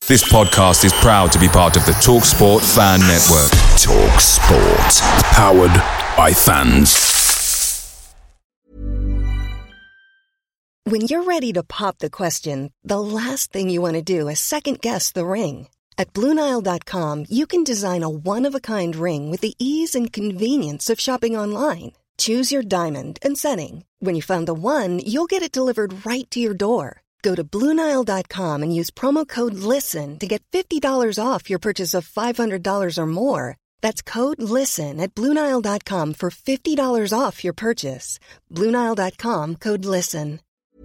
This podcast is proud to be part of the TalkSport Fan Network. TalkSport. Powered by fans. When you're ready to pop the question, the last thing you want to do is second-guess the ring. At BlueNile.com, you can design a one-of-a-kind ring with the ease and convenience of shopping online. Choose your diamond and setting. When you find the one, you'll get it delivered right to your door. Go to BlueNile.com and use promo code LISTEN to get $50 off your purchase of $500 or more. That's code LISTEN at BlueNile.com for $50 off your purchase. BlueNile.com, code LISTEN.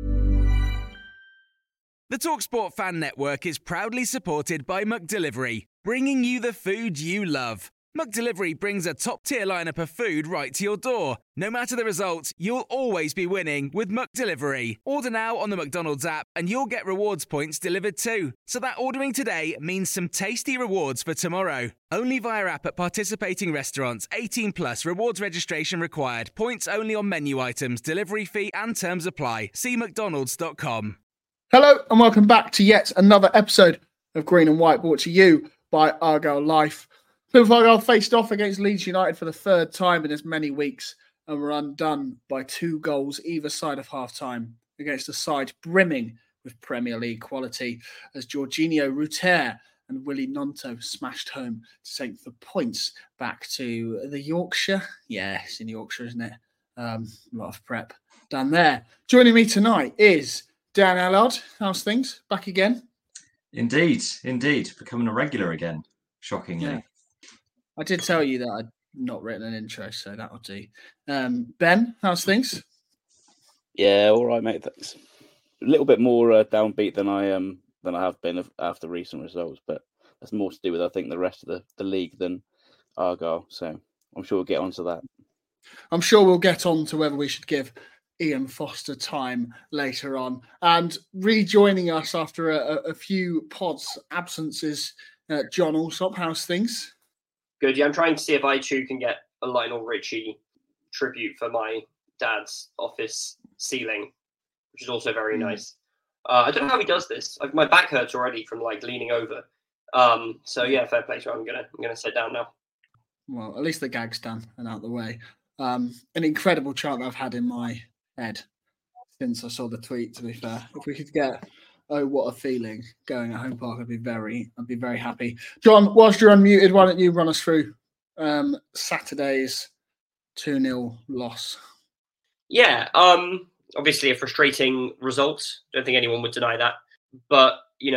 The TalkSport Fan Network is proudly supported by McDelivery, bringing you the food you love. McDelivery brings a top-tier lineup of food right to your door. No matter the result, you'll always be winning with McDelivery. Order now on the McDonald's app and you'll get rewards points delivered too. So that ordering today means some tasty rewards for tomorrow. Only via app at participating restaurants. 18 plus. Rewards registration required. Points only on menu items. Delivery fee and terms apply. See mcdonalds.com. Hello and welcome back to yet another episode of Green and White, brought to you by Argyle Life. Plymouth Argyle faced off against Leeds United for the third time in as many weeks and were undone by 2 goals either side of half-time against a side brimming with Premier League quality as Jorginho Ruter and Willy Gnonto smashed home to take the points back to the Yorkshire. Yeah, it's in Yorkshire, isn't it? A lot of prep done there. Joining me tonight is Dan Allard. How's things? Back again? Indeed. Becoming a regular again, shockingly. Yeah. I did tell you that I'd not written an intro, so that'll do. Ben, how's things? Yeah, all right, mate. Thanks. A little bit more downbeat than I have been after recent results, but that's more to do with, I think, the rest of the league than Argyle. So I'm sure we'll get onto that. I'm sure we'll get on to whether we should give Ian Foster time later on. And rejoining us after a few pods absences, John Alsop, how's things? Good. Yeah, I'm trying to see if I too can get a Lionel Richie tribute for my dad's office ceiling, which is also very nice. I don't know how he does this. My back hurts already from leaning over. So yeah, fair play to him. I'm gonna sit down now. Well, at least the gag's done and out of the way. An incredible chant I've had in my head since I saw the tweet. To be fair, if we could get "Oh, what a feeling" going at Home Park, I'd be very happy. John, whilst you're unmuted, why don't you run us through Saturday's 2-0 loss? Yeah, obviously a frustrating result. Don't think anyone would deny that. But,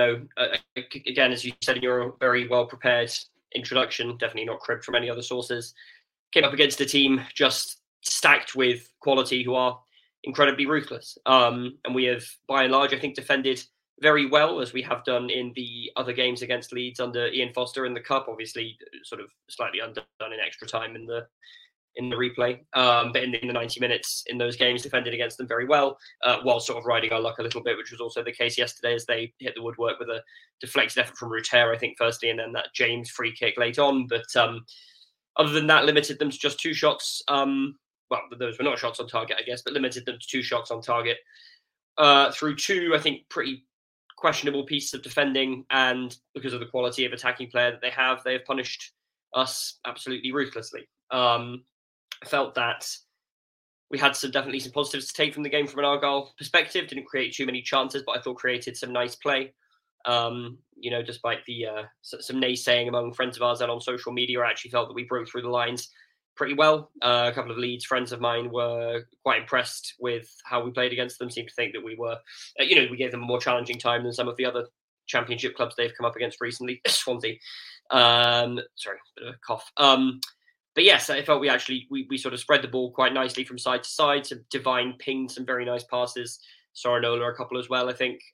again, as you said in your very well-prepared introduction, definitely not cribbed from any other sources, came up against a team just stacked with quality who are incredibly ruthless. And we have, by and large, I think, defended very well, as we have done in the other games against Leeds under Ian Foster in the Cup. Obviously, sort of slightly undone in extra time in the replay. But in the 90 minutes in those games, defended against them very well, while sort of riding our luck a little bit, which was also the case yesterday as they hit the woodwork with a deflected effort from Ruter, I think, firstly, and then that James free kick late on. But other than that, limited them to just 2 shots. Well, those were not shots on target, I guess, but limited them to 2 shots on target through 2, I think, pretty questionable pieces of defending, and because of the quality of attacking player that they have punished us absolutely ruthlessly. I felt that we had definitely some positives to take from the game from an Argyle perspective. Didn't create too many chances, but I thought created some nice play. Despite the some naysaying among friends of ours and on social media, I actually felt that we broke through the lines pretty well. A couple of Leeds friends of mine were quite impressed with how we played against them. Seemed to think that we were, we gave them a more challenging time than some of the other championship clubs they've come up against recently. Swansea. Sorry, bit of a cough. But yes, I felt we sort of spread the ball quite nicely from side to side. So Divine pinged some very nice passes. Sorinola a couple as well, I think.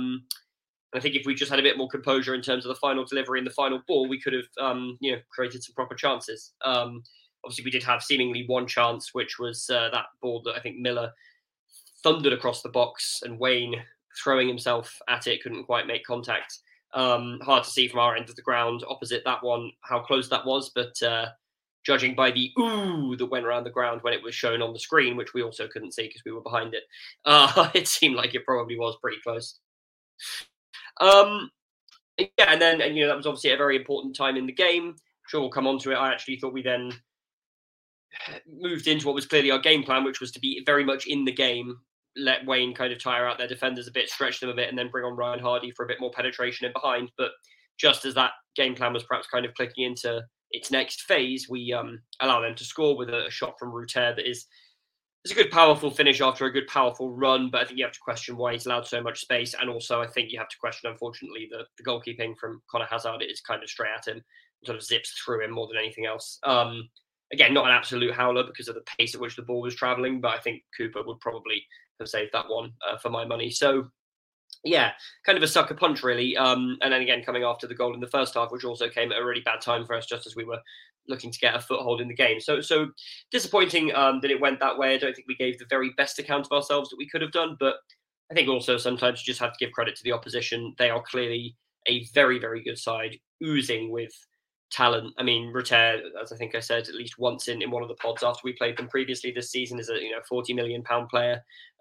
I think if we just had a bit more composure in terms of the final delivery and the final ball, we could have, created some proper chances. Obviously, we did have seemingly one chance, which was that ball that I think Miller thundered across the box, and Wayne, throwing himself at it, couldn't quite make contact. Hard to see from our end of the ground opposite that one how close that was, but judging by the ooh that went around the ground when it was shown on the screen, which we also couldn't see because we were behind it, it seemed like it probably was pretty close. Yeah, and then that was obviously a very important time in the game. I'm sure we'll come on to it. I actually thought we then moved into what was clearly our game plan, which was to be very much in the game, let Wayne kind of tire out their defenders a bit, stretch them a bit, and then bring on Ryan Hardy for a bit more penetration in behind. But just as that game plan was perhaps kind of clicking into its next phase, we allow them to score with a shot from Ruter that is a good, powerful finish after a good, powerful run. But I think you have to question why he's allowed so much space. And also, I think you have to question, unfortunately, the goalkeeping from Conor Hazard. It is kind of straight at him, sort of zips through him more than anything else. Again, not an absolute howler because of the pace at which the ball was travelling, but I think Cooper would probably have saved that one for my money. So, yeah, kind of a sucker punch, really. And then again, coming after the goal in the first half, which also came at a really bad time for us, just as we were looking to get a foothold in the game. So disappointing that it went that way. I don't think we gave the very best account of ourselves that we could have done, but I think also sometimes you just have to give credit to the opposition. They are clearly a very, very good side, oozing with talent. I mean, Ruter, as I think I said at least once in one of the pods after we played them previously this season, is a £40 million player.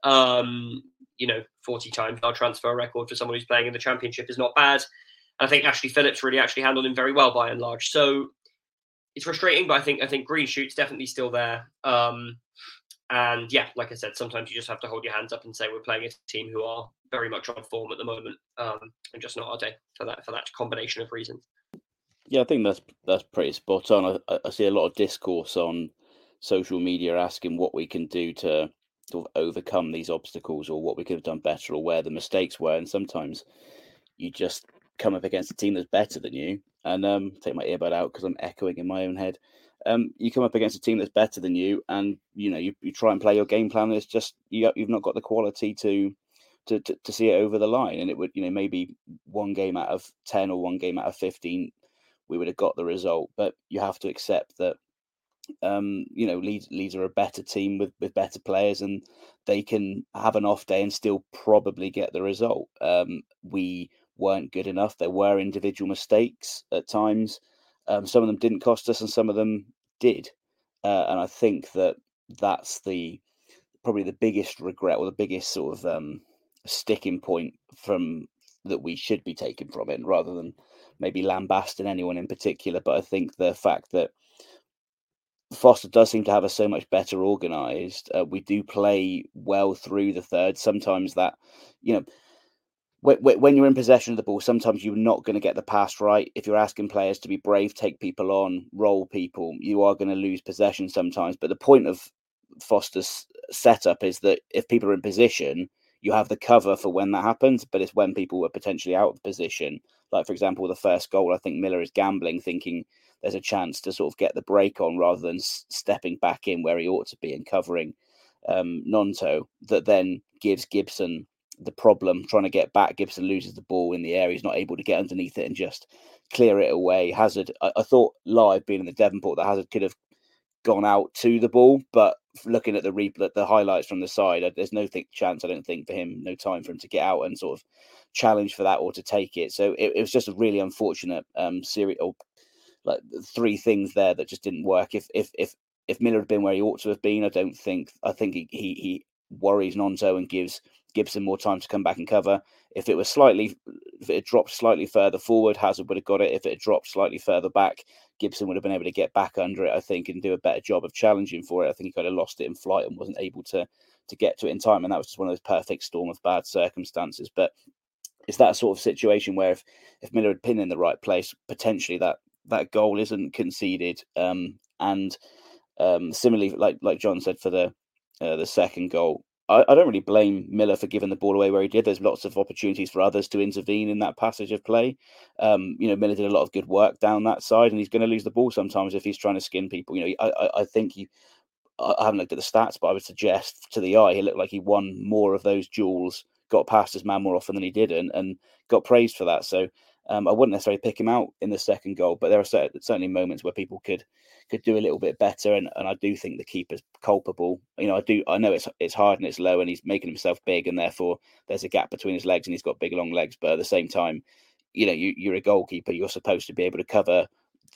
40 times our transfer record for someone who's playing in the Championship is not bad. And I think Ashley Phillips really actually handled him very well by and large. So it's frustrating, but I think green shoots definitely still there. And yeah, like I said, sometimes you just have to hold your hands up and say we're playing a team who are very much on form at the moment, and just not our day for that combination of reasons. Yeah, I think that's pretty spot on. I see a lot of discourse on social media asking what we can do to sort of overcome these obstacles, or what we could have done better, or where the mistakes were. And sometimes you just come up against a team that's better than you. And take my earbud out because I'm echoing in my own head. You come up against a team that's better than you, and you try and play your game plan. It's just you've not got the quality to see it over the line. And it would maybe one game out of 10 or one game out of 15. We would have got the result, but you have to accept that Leeds are a better team with better players, and they can have an off day and still probably get the result. We weren't good enough. There were individual mistakes at times. Some of them didn't cost us, and some of them did. And I think that's probably the biggest regret, or the biggest sort of sticking point from that we should be taking from it, rather than maybe lambasting anyone in particular. But I think the fact that Foster does seem to have us so much better organised. We do play well through the third. Sometimes that, when you're in possession of the ball, sometimes you're not going to get the pass right. If you're asking players to be brave, take people on, roll people, you are going to lose possession sometimes. But the point of Foster's setup is that if people are in position, you have the cover for when that happens, but it's when people are potentially out of position. Like, for example, the first goal, I think Miller is gambling, thinking there's a chance to sort of get the break on rather than stepping back in where he ought to be and covering Gnonto. That then gives Gibson the problem trying to get back. Gibson loses the ball in the air. He's not able to get underneath it and just clear it away. Hazard, I thought live being in the Devonport that Hazard could have gone out to the ball, but looking at the highlights from the side, there's no chance, I don't think, for him, no time for him to get out and sort of challenge for that or to take it. So it was just a really unfortunate series, or like three things there that just didn't work. If Miller had been where he ought to have been, I think he worries Gnonto and gives Gibson more time to come back and cover. If it dropped slightly further forward, Hazard would have got it. If it had dropped slightly further back, Gibson would have been able to get back under it, I think, and do a better job of challenging for it. I think he kind of lost it in flight and wasn't able to get to it in time. And that was just one of those perfect storm of bad circumstances. But it's that sort of situation where if Miller had been in the right place, potentially that goal isn't conceded. And similarly, like John said, for the second goal, I don't really blame Miller for giving the ball away where he did. There's lots of opportunities for others to intervene in that passage of play. Miller did a lot of good work down that side, and he's going to lose the ball sometimes if he's trying to skin people. I think I haven't looked at the stats, but I would suggest to the eye, he looked like he won more of those duels, got past his man more often than he didn't, and got praised for that. So I wouldn't necessarily pick him out in the second goal, but there are certainly moments where people could do a little bit better, and I do think the keeper's culpable. I know it's hard and it's low, and he's making himself big, and therefore there's a gap between his legs, and he's got big long legs. But at the same time, you're a goalkeeper. You're supposed to be able to cover,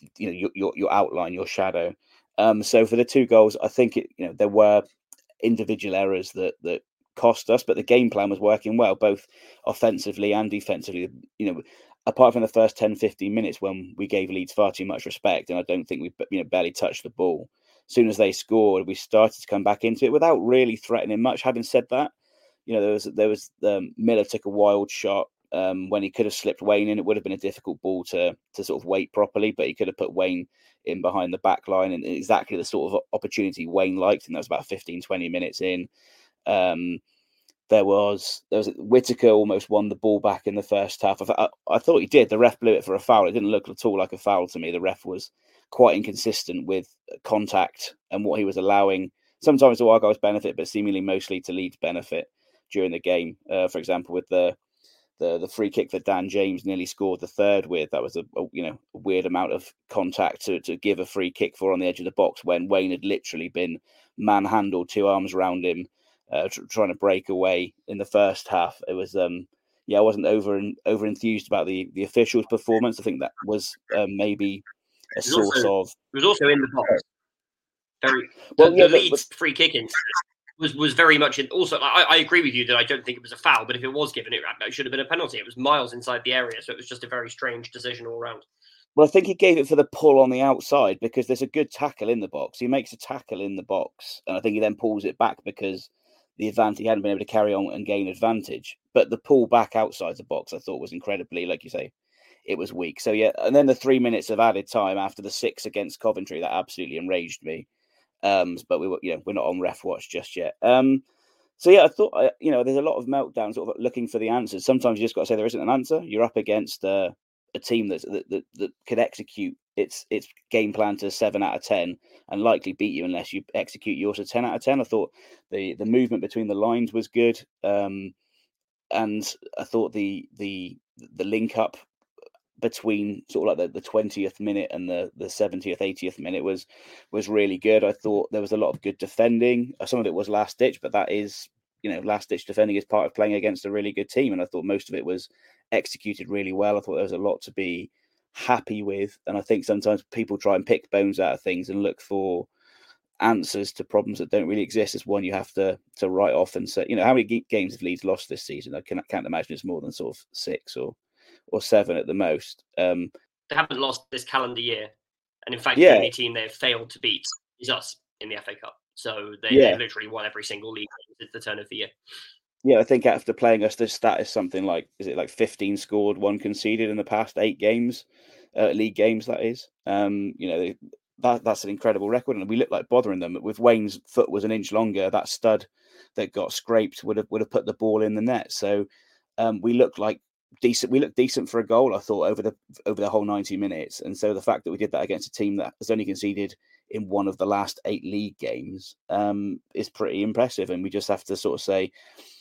your outline, your shadow. So for the two goals, I think there were individual errors that cost us, but the game plan was working well, both offensively and defensively. apart from the first 10, 15 minutes when we gave Leeds far too much respect, and I don't think we barely touched the ball. As soon as they scored, we started to come back into it without really threatening much. Having said that, there was Miller took a wild shot when he could have slipped Wayne in. It would have been a difficult ball to sort of wait properly, but he could have put Wayne in behind the back line, and exactly the sort of opportunity Wayne liked, and that was about 15, 20 minutes in. There was Whittaker almost won the ball back in the first half. I thought he did. The ref blew it for a foul. It didn't look at all like a foul to me. The ref was quite inconsistent with contact and what he was allowing, sometimes to Argyle's benefit, but seemingly mostly to Leeds' benefit during the game. For example, with the free kick that Dan James nearly scored the third with, that was a weird amount of contact to give a free kick for on the edge of the box when Wayne had literally been manhandled, 2 arms around him, trying to break away in the first half. It was I wasn't over enthused about the officials' performance. I think that was maybe a source of. It was also in the box. The Leeds free kick was very much in. Also, I agree with you that I don't think it was a foul, but if it was given, it should have been a penalty. It was miles inside the area, so it was just a very strange decision all around. Well, I think he gave it for the pull on the outside because there's a good tackle in the box. He makes a tackle in the box, and I think he then pulls it back because he hadn't been able to carry on and gain advantage. But the pull back outside the box, I thought was incredibly, like you say, it was weak. So yeah, and then the 3 minutes of added time after the 6 against Coventry, that absolutely enraged me. But we're not on ref watch just yet. So yeah, I thought there's a lot of meltdown, sort of looking for the answers. Sometimes you just got to say there isn't an answer. You're up against a team that could execute its game plan to 7 out of 10 and likely beat you unless you execute yours to 10 out of 10. I thought the movement between the lines was good, and I thought the link up between sort of like the 20th minute and the 70th, 80th minute was really good. I thought there was a lot of good defending. Some of it was last ditch, but that is, last ditch defending is part of playing against a really good team. And I thought most of it was executed really well. I thought there was a lot to be happy with. And I think sometimes people try and pick bones out of things and look for answers to problems that don't really exist. As one you have to write off and say, how many games have Leeds lost this season? I can't imagine it's more than sort of 6 or 7 at the most. They haven't lost this calendar year, and in fact, the only team they've failed to beat is us in the FA Cup. So they've literally won every single league at the turn of the year. Yeah, I think after playing us, this stat is something like 15 scored, 1 conceded in the past 8 games, league games. That is, that's an incredible record, and we look like bothering them. If Wayne's foot was an inch longer, that stud that got scraped would have put the ball in the net. So we looked like decent. We looked decent for a goal, I thought, over the whole 90 minutes. And so the fact that we did that against a team that has only conceded in one of the last 8 league games is pretty impressive. And we just have to sort of say,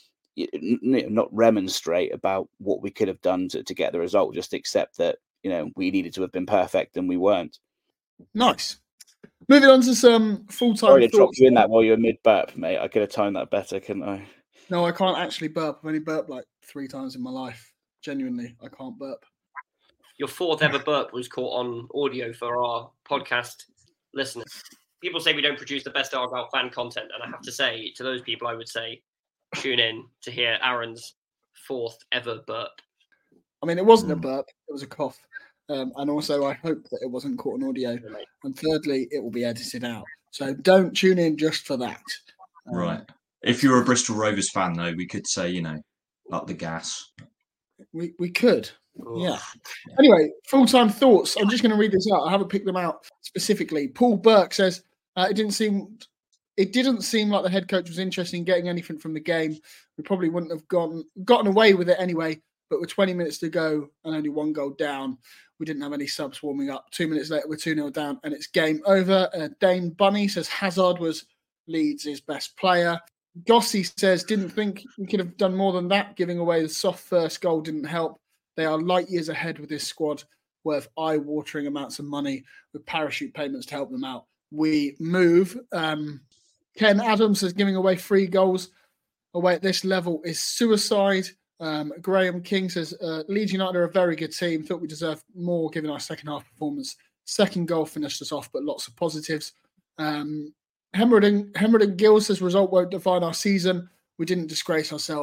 not remonstrate about what we could have done to get the result, just accept that we needed to have been perfect and we weren't. Nice. Moving on to some full-time Sorry to drop you in that while you were mid-burp, mate. I could have timed that better, couldn't I? No, I can't actually burp. I've only burped like 3 times in my life. Genuinely, I can't burp. Your 4th ever burp was caught on audio for our podcast listeners. People say we don't produce the best Argyle fan content, and I have to say, to those people, I would say, tune in to hear Aaron's 4th ever burp. I mean, it wasn't a burp, it was a cough. And also, I hope that it wasn't caught on audio. And thirdly, it will be edited out. So don't tune in just for that. Right. If you're a Bristol Rovers fan, though, we could say, up the gas. We could. Yeah. Anyway, full-time thoughts. I'm just going to read this out. I haven't picked them out specifically. Paul Burke says, it didn't seem like the head coach was interested in getting anything from the game. We probably wouldn't have gotten away with it anyway. But with 20 minutes to go and only 1 goal down, we didn't have any subs warming up. 2 minutes later, we're 2-0 down and it's game over. Dane Bunny says Hazard was Leeds' best player. Gossie says, didn't think we could have done more than that. Giving away the soft first goal didn't help. They are light years ahead with this squad, worth eye-watering amounts of money with parachute payments to help them out. We move. Ken Adams says, giving away 3 goals away at this level is suicide. Graham King says, Leeds United are a very good team. Thought we deserved more given our second half performance. Second goal finished us off, but lots of positives. Hemmerden Gill says, result won't define our season. We didn't disgrace ourselves.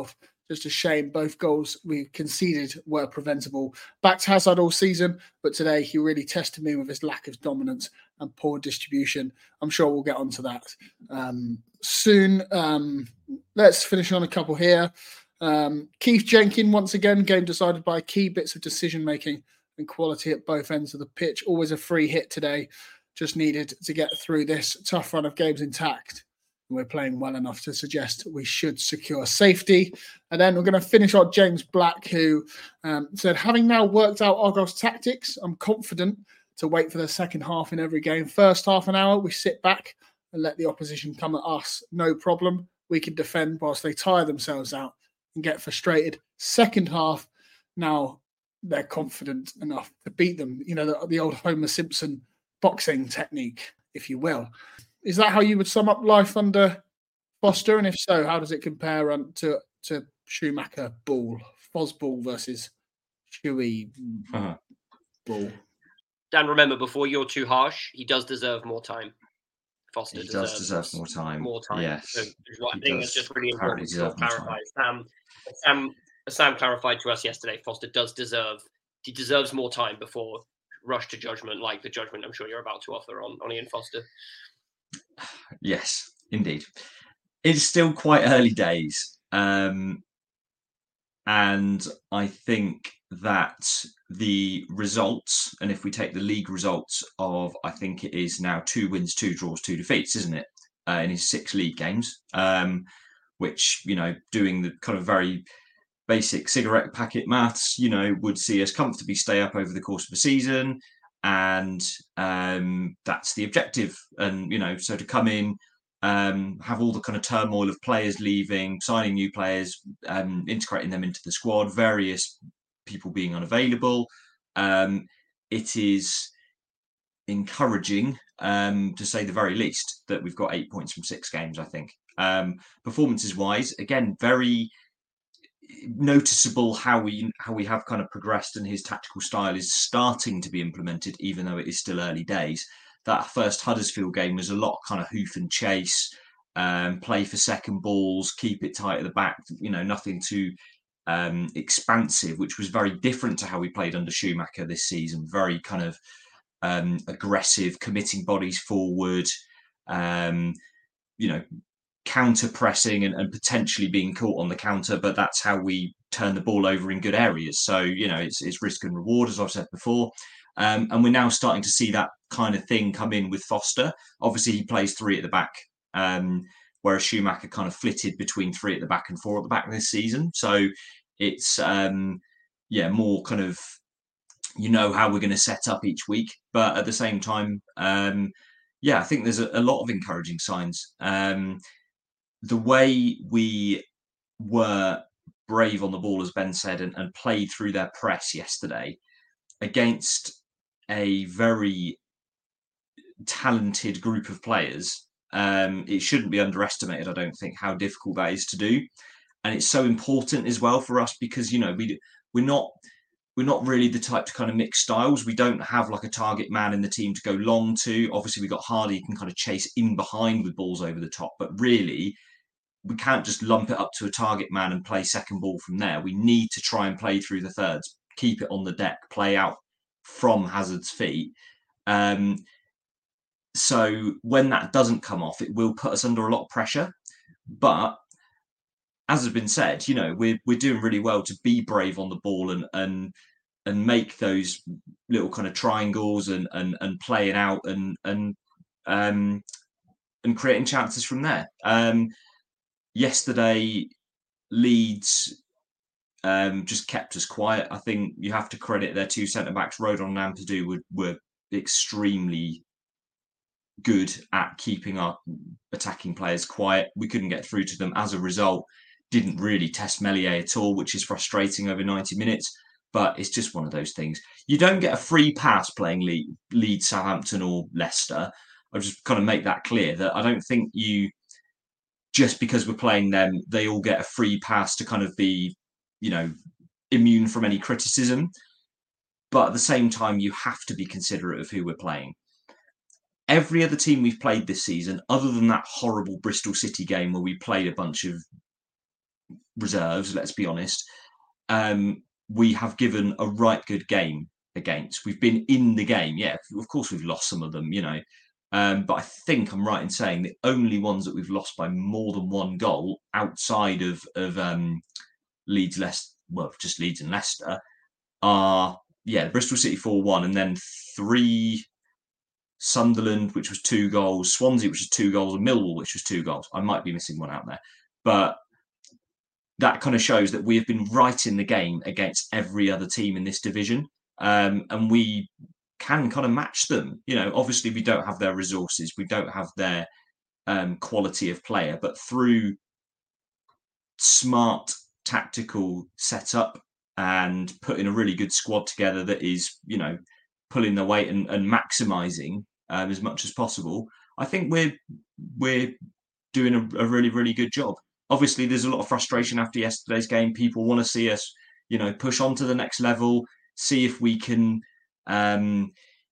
Just a shame. Both goals we conceded were preventable. Backed Hazard all season, but today he really tested me with his lack of dominance and poor distribution. I'm sure we'll get onto that soon. Let's finish on a couple here. Keith Jenkins, once again, game decided by key bits of decision-making and quality at both ends of the pitch. Always a free hit today. Just needed to get through this tough run of games intact. We're playing well enough to suggest we should secure safety. And then we're going to finish on James Black, who said, having now worked out Argyle's tactics, I'm confident to wait for the second half in every game. First half an hour, we sit back and let the opposition come at us. No problem. We can defend whilst they tire themselves out and get frustrated. Second half, now they're confident enough to beat them. You know, the old Homer Simpson boxing technique, if you will. Is that how you would sum up life under Foster? And if so, how does it compare to Schumacher Ball, Fosball versus Shuey Ball? Dan, remember, before you're too harsh, he does deserve more time. Foster does deserve more time. More time. Yes. So what I think is just really important to clarify. Sam clarified to us yesterday, Foster deserves more time before rush to judgment, like the judgment I'm sure you're about to offer on Ian Foster. Yes, indeed. It's still quite early days. And I think that the results, and if we take the league results of, I think it is now 2 wins, 2 draws, 2 defeats, isn't it? In his 6 league games, which, you know, doing the kind of very basic cigarette packet maths, you know, would see us comfortably stay up over the course of the season. And that's the objective. And, you know, so to come in, have all the kind of turmoil of players leaving, signing new players, integrating them into the squad, various people being unavailable. It is encouraging, to say the very least, that we've got 8 points from 6 games, I think. Performances wise, again, very noticeable how we have kind of progressed, and his tactical style is starting to be implemented, even though it is still early days. That first Huddersfield game was a lot kind of hoof and chase, play for second balls, keep it tight at the back, you know, nothing too expansive, which was very different to how we played under Schumacher this season. Very kind of aggressive, committing bodies forward, you know, counter pressing and potentially being caught on the counter, but that's how we turn the ball over in good areas. So, you know, it's risk and reward, as I've said before. And we're now starting to see that kind of thing come in with Foster. Obviously, he plays 3 at the back, whereas Schumacher kind of flitted between 3 at the back and 4 at the back this season. So it's, more kind of, you know, how we're going to set up each week. But at the same time, I think there's a lot of encouraging signs. The way we were brave on the ball, as Ben said, and played through their press yesterday against a very talented group of players, it shouldn't be underestimated, I don't think, how difficult that is to do. And it's so important as well for us because, you know, we're not really the type to kind of mix styles. We don't have like a target man in the team to go long to. Obviously, we got Hardy who can kind of chase in behind with balls over the top, but really, we can't just lump it up to a target man and play second ball from there. We need to try and play through the thirds, keep it on the deck, play out from Hazard's feet. So when that doesn't come off, it will put us under a lot of pressure. But as has been said, you know, we're doing really well to be brave on the ball and make those little kind of triangles and play it out and creating chances from there. Yesterday, Leeds just kept us quiet. I think you have to credit their 2 centre-backs, Rodon and Ampadu, were extremely good at keeping our attacking players quiet. We couldn't get through to them. As a result, didn't really test Meslier at all, which is frustrating over 90 minutes. But it's just one of those things. You don't get a free pass playing Leeds, Southampton or Leicester. I'll just kind of make that clear that I don't think just because we're playing them, they all get a free pass to kind of be, you know, immune from any criticism. But at the same time, you have to be considerate of who we're playing. Every other team we've played this season, other than that horrible Bristol City game where we played a bunch of reserves, let's be honest, we have given a right good game against. We've been in the game. Yeah, of course we've lost some of them, but I think I'm right in saying the only ones that we've lost by more than one goal outside of Leeds, Leicester, well, just Leeds and Leicester, are Bristol City 4-1, and then 3 Sunderland, which was 2 goals, Swansea, which was 2 goals, and Millwall, which was 2 goals. I might be missing one out there, but that kind of shows that we have been right in the game against every other team in this division, and we can kind of match them. Obviously we don't have their resources, we don't have their quality of player, but through smart tactical setup and putting a really good squad together that is, pulling the weight and maximising as much as possible, I think we're doing a really, really good job. Obviously, there's a lot of frustration after yesterday's game. People want to see us, push on to the next level, see if we can, kind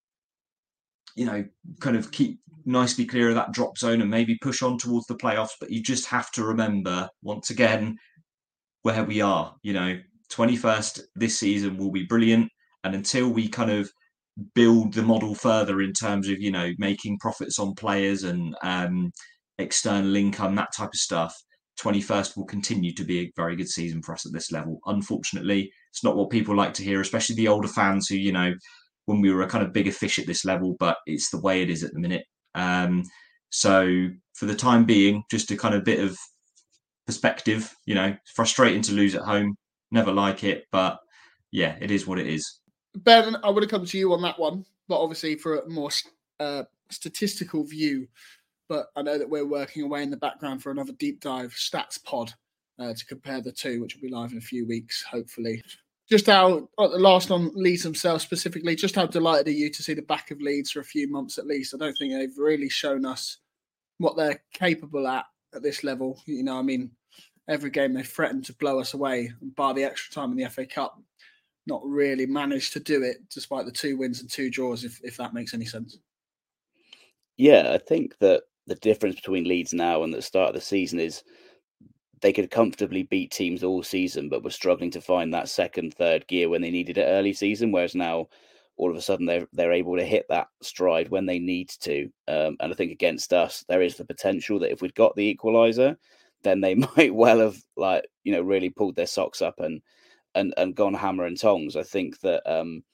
of keep nicely clear of that drop zone and maybe push on towards the playoffs. But you just have to remember, once again, where we are. 21st this season will be brilliant. And until we kind of build the model further in terms of, making profits on players and external income, that type of stuff, 21st will continue to be a very good season for us at this level. Unfortunately, it's not what people like to hear, especially the older fans who, when we were a kind of bigger fish at this level, but it's the way it is at the minute. So for the time being, just a kind of bit of perspective, frustrating to lose at home, never like it, but yeah, it is what it is. Ben, I would have come to you on that one, but obviously for a more statistical view. But I know that we're working away in the background for another deep dive stats pod to compare the two, which will be live in a few weeks, hopefully. Just how, the last on Leeds themselves specifically, just how delighted are you to see the back of Leeds for a few months at least? I don't think they've really shown us what they're capable at this level. Every game they threatened to blow us away, bar the extra time in the FA Cup. Not really managed to do it, despite the 2 wins and 2 draws, if that makes any sense. Yeah, I think that the difference between Leeds now and the start of the season is they could comfortably beat teams all season, but were struggling to find that second, third gear when they needed it early season. Whereas now, all of a sudden, they're able to hit that stride when they need to. And I think against us, there is the potential that if we'd got the equaliser, then they might well have really pulled their socks up and gone hammer and tongs. I think that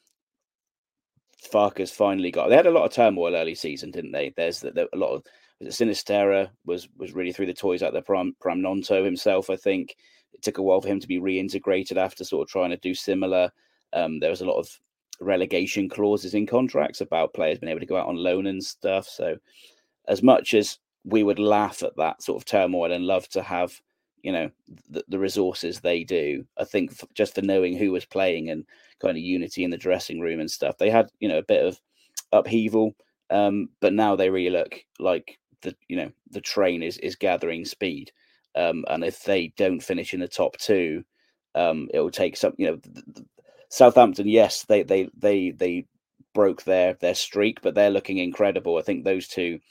Farke's finally got. They had a lot of turmoil early season, didn't they? There's a lot of. Sinisterra was really through the toys out there. Pram Nonto himself, I think it took a while for him to be reintegrated after sort of trying to do similar. There was a lot of relegation clauses in contracts about players being able to go out on loan and stuff. So as much as we would laugh at that sort of turmoil and love to have, the resources they do, I think just for knowing who was playing and kind of unity in the dressing room and stuff, they had, a bit of upheaval. But now they really look like the train is gathering speed. And if they don't finish in the top 2, it will take some, Southampton, yes, they broke their streak, but they're looking incredible. I think those two,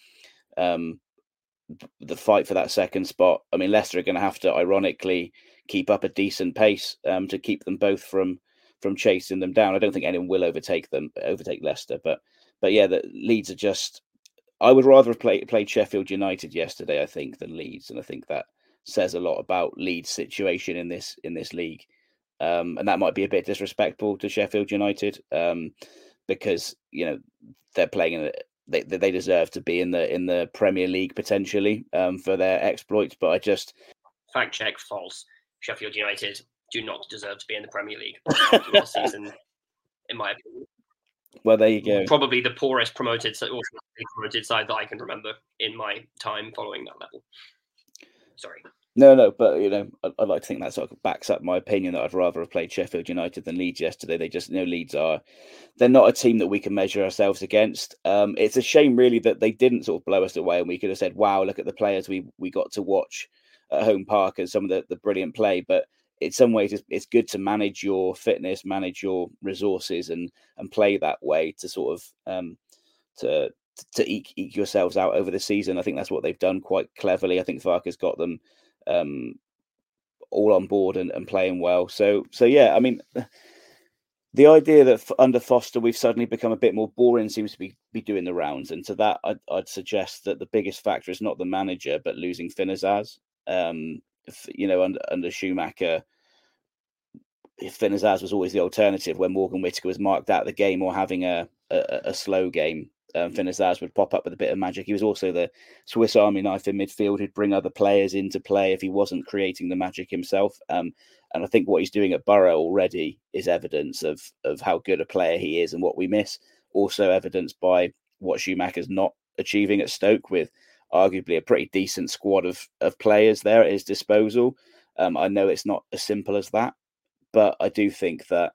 the fight for that second spot. I mean, Leicester are going to have to ironically keep up a decent pace to keep them both from chasing them down. I don't think anyone will overtake Leicester, but yeah, the Leeds are just. I would rather have played Sheffield United yesterday, I think, than Leeds, and I think that says a lot about Leeds' situation in this league. And that might be a bit disrespectful to Sheffield United because they're playing in they deserve to be in the Premier League potentially for their exploits. But I just fact check false. Sheffield United do not deserve to be in the Premier League this season, in my opinion. Well, there you go. Probably the poorest promoted side that I can remember in my time following that level. Sorry. No, but I'd like to think that sort of backs up my opinion that I'd rather have played Sheffield United than Leeds yesterday. They just, Leeds they're not a team that we can measure ourselves against. It's a shame really that they didn't sort of blow us away and we could have said, wow, look at the players we got to watch at Home Park and some of the brilliant play. But in some ways, it's good to manage your fitness, manage your resources, and play that way to sort of to eke yourselves out over the season. I think that's what they've done quite cleverly. I think Farke's got them all on board and playing well. So yeah, I mean, the idea that under Foster we've suddenly become a bit more boring seems to be doing the rounds. And to that, I'd suggest that the biggest factor is not the manager, but losing Finn Azaz. Under Schumacher, Finn Azaz was always the alternative when Morgan Whittaker was marked out of the game or having a slow game. Finn Azaz would pop up with a bit of magic. He was also the Swiss Army knife in midfield who'd bring other players into play if he wasn't creating the magic himself. And I think what he's doing at Borough already is evidence of how good a player he is and what we miss. Also evidenced by what Schumacher's not achieving at Stoke, with arguably a pretty decent squad of players there at his disposal. I know it's not as simple as that, but I do think that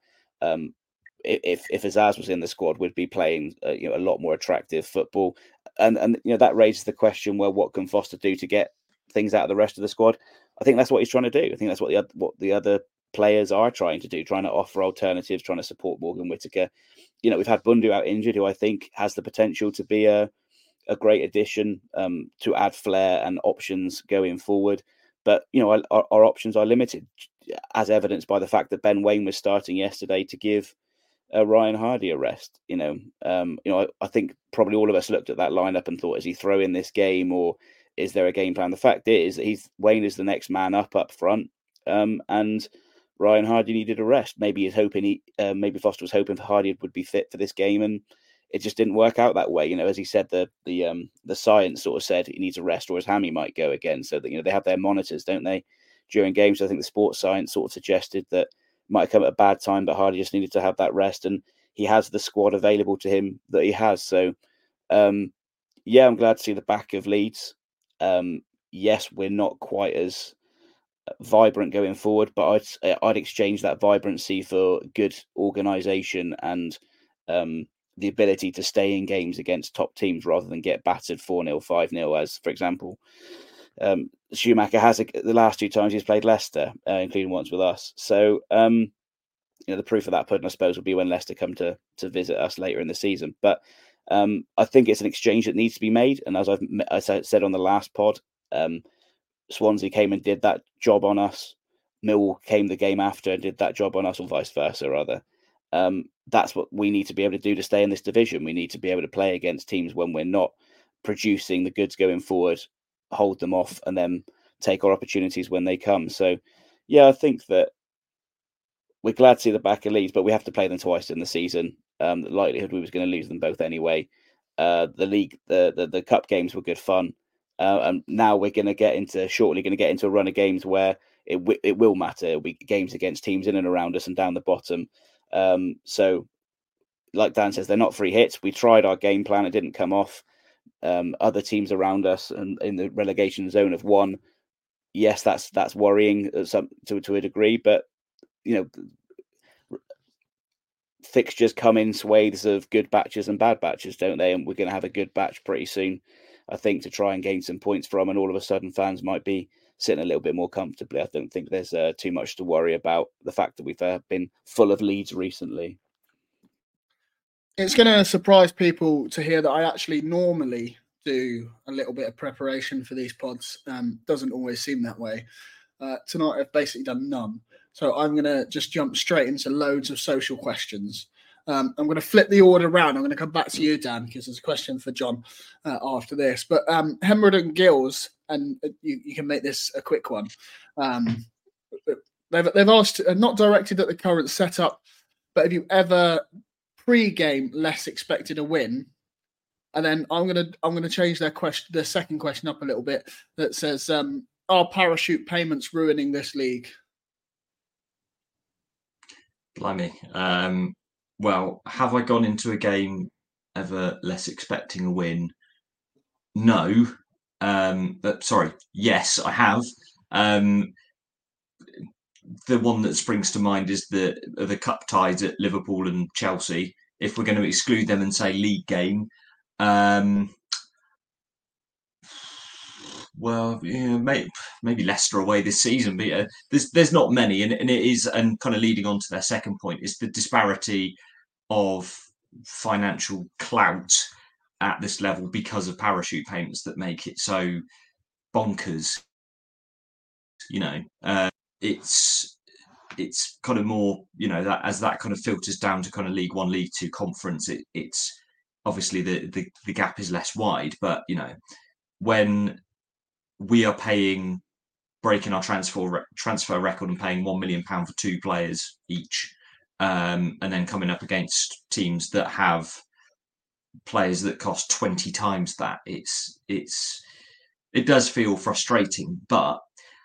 if Azaz was in the squad, we'd be playing a lot more attractive football. And that raises the question: well, what can Foster do to get things out of the rest of the squad? I think that's what he's trying to do. I think that's what the other players are trying to do, trying to offer alternatives, trying to support Morgan Whittaker. We've had Bundu out injured, who I think has the potential to be a great addition to add flair and options going forward. But our options are limited, as evidenced by the fact that Ben Waine was starting yesterday to give Ryan Hardy a rest. I think probably all of us looked at that lineup and thought, is he throwing this game or is there a game plan? The fact is that Waine is the next man up front, and Ryan Hardy needed a rest. Maybe maybe Foster was hoping for Hardy would be fit for this game, and it just didn't work out that way. As he said, the science sort of said he needs a rest, or his hammy might go again. So that they have their monitors, don't they, during games? So I think the sports science sort of suggested that it might come at a bad time, but Hardy just needed to have that rest, and he has the squad available to him that he has. So I'm glad to see the back of Leeds. Yes, we're not quite as vibrant going forward, but I'd exchange that vibrancy for good organisation and the ability to stay in games against top teams rather than get battered 4-0, 5-0, as, for example, Schumacher has the last 2 times he's played Leicester, including once with us. So, the proof of that pudding, I suppose, will be when Leicester come to visit us later in the season. But I think it's an exchange that needs to be made. And as I said on the last pod, Swansea came and did that job on us. Millwall came the game after and did that job on us, or vice versa, rather. That's what we need to be able to do to stay in this division. We need to be able to play against teams when we're not producing the goods going forward, hold them off, and then take our opportunities when they come. So, I think that we're glad to see the back of Leeds, but we have to play them twice in the season. The likelihood we was going to lose them both anyway. The league, the cup games were good fun. And now we're going to get into a run of games where it will matter. It'll be games against teams in and around us and down the bottom. So, like Dan says, they're not free hits. We tried our game plan; it didn't come off. Other teams around us and in the relegation zone have won. Yes, that's worrying to a degree, but fixtures come in swathes of good batches and bad batches, don't they? And we're going to have a good batch pretty soon, I think, to try and gain some points from. And all of a sudden, fans might be sitting a little bit more comfortably. I don't think there's too much to worry about the fact that we've been full of leads recently. It's going to surprise people to hear that I actually normally do a little bit of preparation for these pods. Doesn't always seem that way. Tonight I've basically done none. So I'm going to just jump straight into loads of social questions. I'm going to flip the order around. I'm going to come back to you, Dan, because there's a question for John after this. But Hemrod and Gills, and you can make this a quick one. They've asked, not directed at the current setup, but have you ever pre-game less expected a win? And then I'm going to change their second question up a little bit. That says, are parachute payments ruining this league? Blimey. Well, have I gone into a game ever less expecting a win? No. But sorry, yes, I have. The one that springs to mind is the cup ties at Liverpool and Chelsea. If we're going to exclude them and say league game, well, maybe Leicester away this season, but there's not many, and it is, and kind of leading on to their second point, is the disparity of financial clout at this level because of parachute payments that make it so bonkers. it's kind of more, that as that kind of filters down to kind of League One, League Two conference, it's obviously the gap is less wide. But when we are breaking our transfer record and paying £1 million for 2 players each, and then coming up against teams that have players that cost 20 times that, it does feel frustrating. But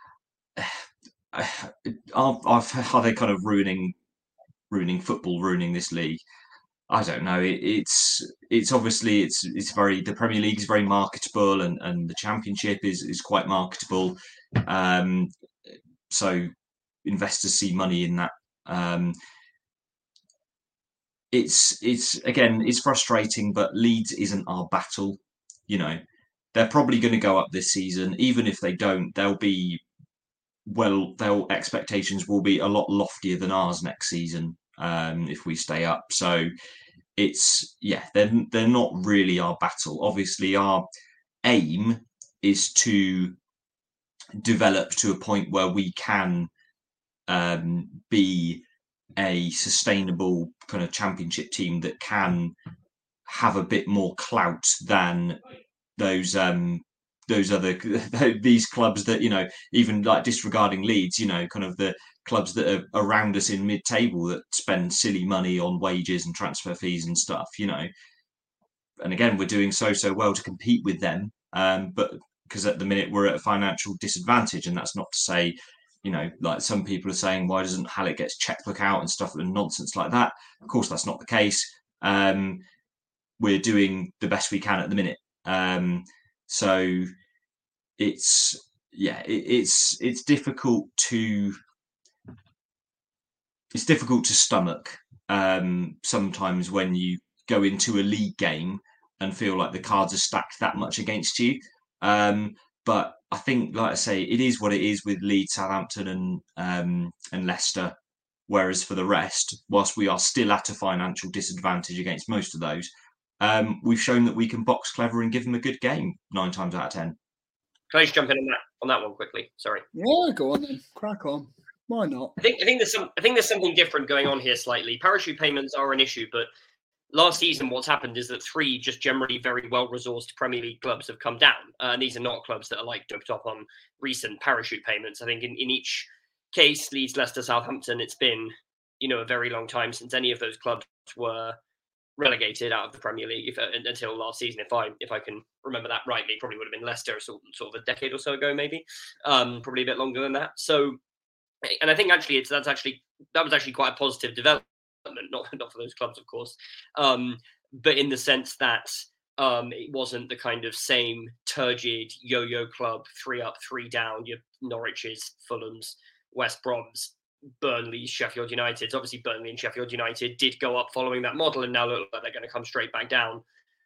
are they kind of ruining football, ruining this league? I don't know. It's obviously it's very, the Premier League is very marketable, and the Championship is quite marketable. So investors see money in that. It's frustrating, but Leeds isn't our battle. They're probably going to go up this season. Even if they don't, their expectations will be a lot loftier than ours next season, if we stay up. So they're not really our battle. Obviously, our aim is to develop to a point where we can be a sustainable kind of Championship team that can have a bit more clout than those these clubs that, even like disregarding Leeds, kind of the clubs that are around us in mid-table that spend silly money on wages and transfer fees and stuff, and again, we're doing so well to compete with them, but because at the minute we're at a financial disadvantage. And that's not to say, like some people are saying, why doesn't Hallett get his checkbook out and stuff and nonsense like that? Of course, that's not the case. We're doing the best we can at the minute. So it's difficult to stomach sometimes when you go into a league game and feel like the cards are stacked that much against you. But I think, like I say, it is what it is with Leeds, Southampton, and Leicester. Whereas for the rest, whilst we are still at a financial disadvantage against most of those, we've shown that we can box clever and give them a good game 9 times out of 10. Can I just jump in on that one quickly? Sorry. Yeah, go on then. Crack on. Why not? I think there's something different going on here slightly. Parachute payments are an issue, but last season, what's happened is that 3 just generally very well-resourced Premier League clubs have come down. And these are not clubs that are like doped up on recent parachute payments. I think in each case, Leeds, Leicester, Southampton, it's been, a very long time since any of those clubs were relegated out of the Premier League until last season. If I can remember that rightly, probably would have been Leicester sort of a decade or so ago, maybe. Probably a bit longer than that. So, and I think actually that was actually quite a positive development. Not for those clubs, of course, but in the sense that it wasn't the kind of same turgid yo-yo club, 3 up, 3 down, your Norwiches, Fulhams, West Broms, Burnley, Sheffield United. Obviously, Burnley and Sheffield United did go up following that model, and now look like they're going to come straight back down.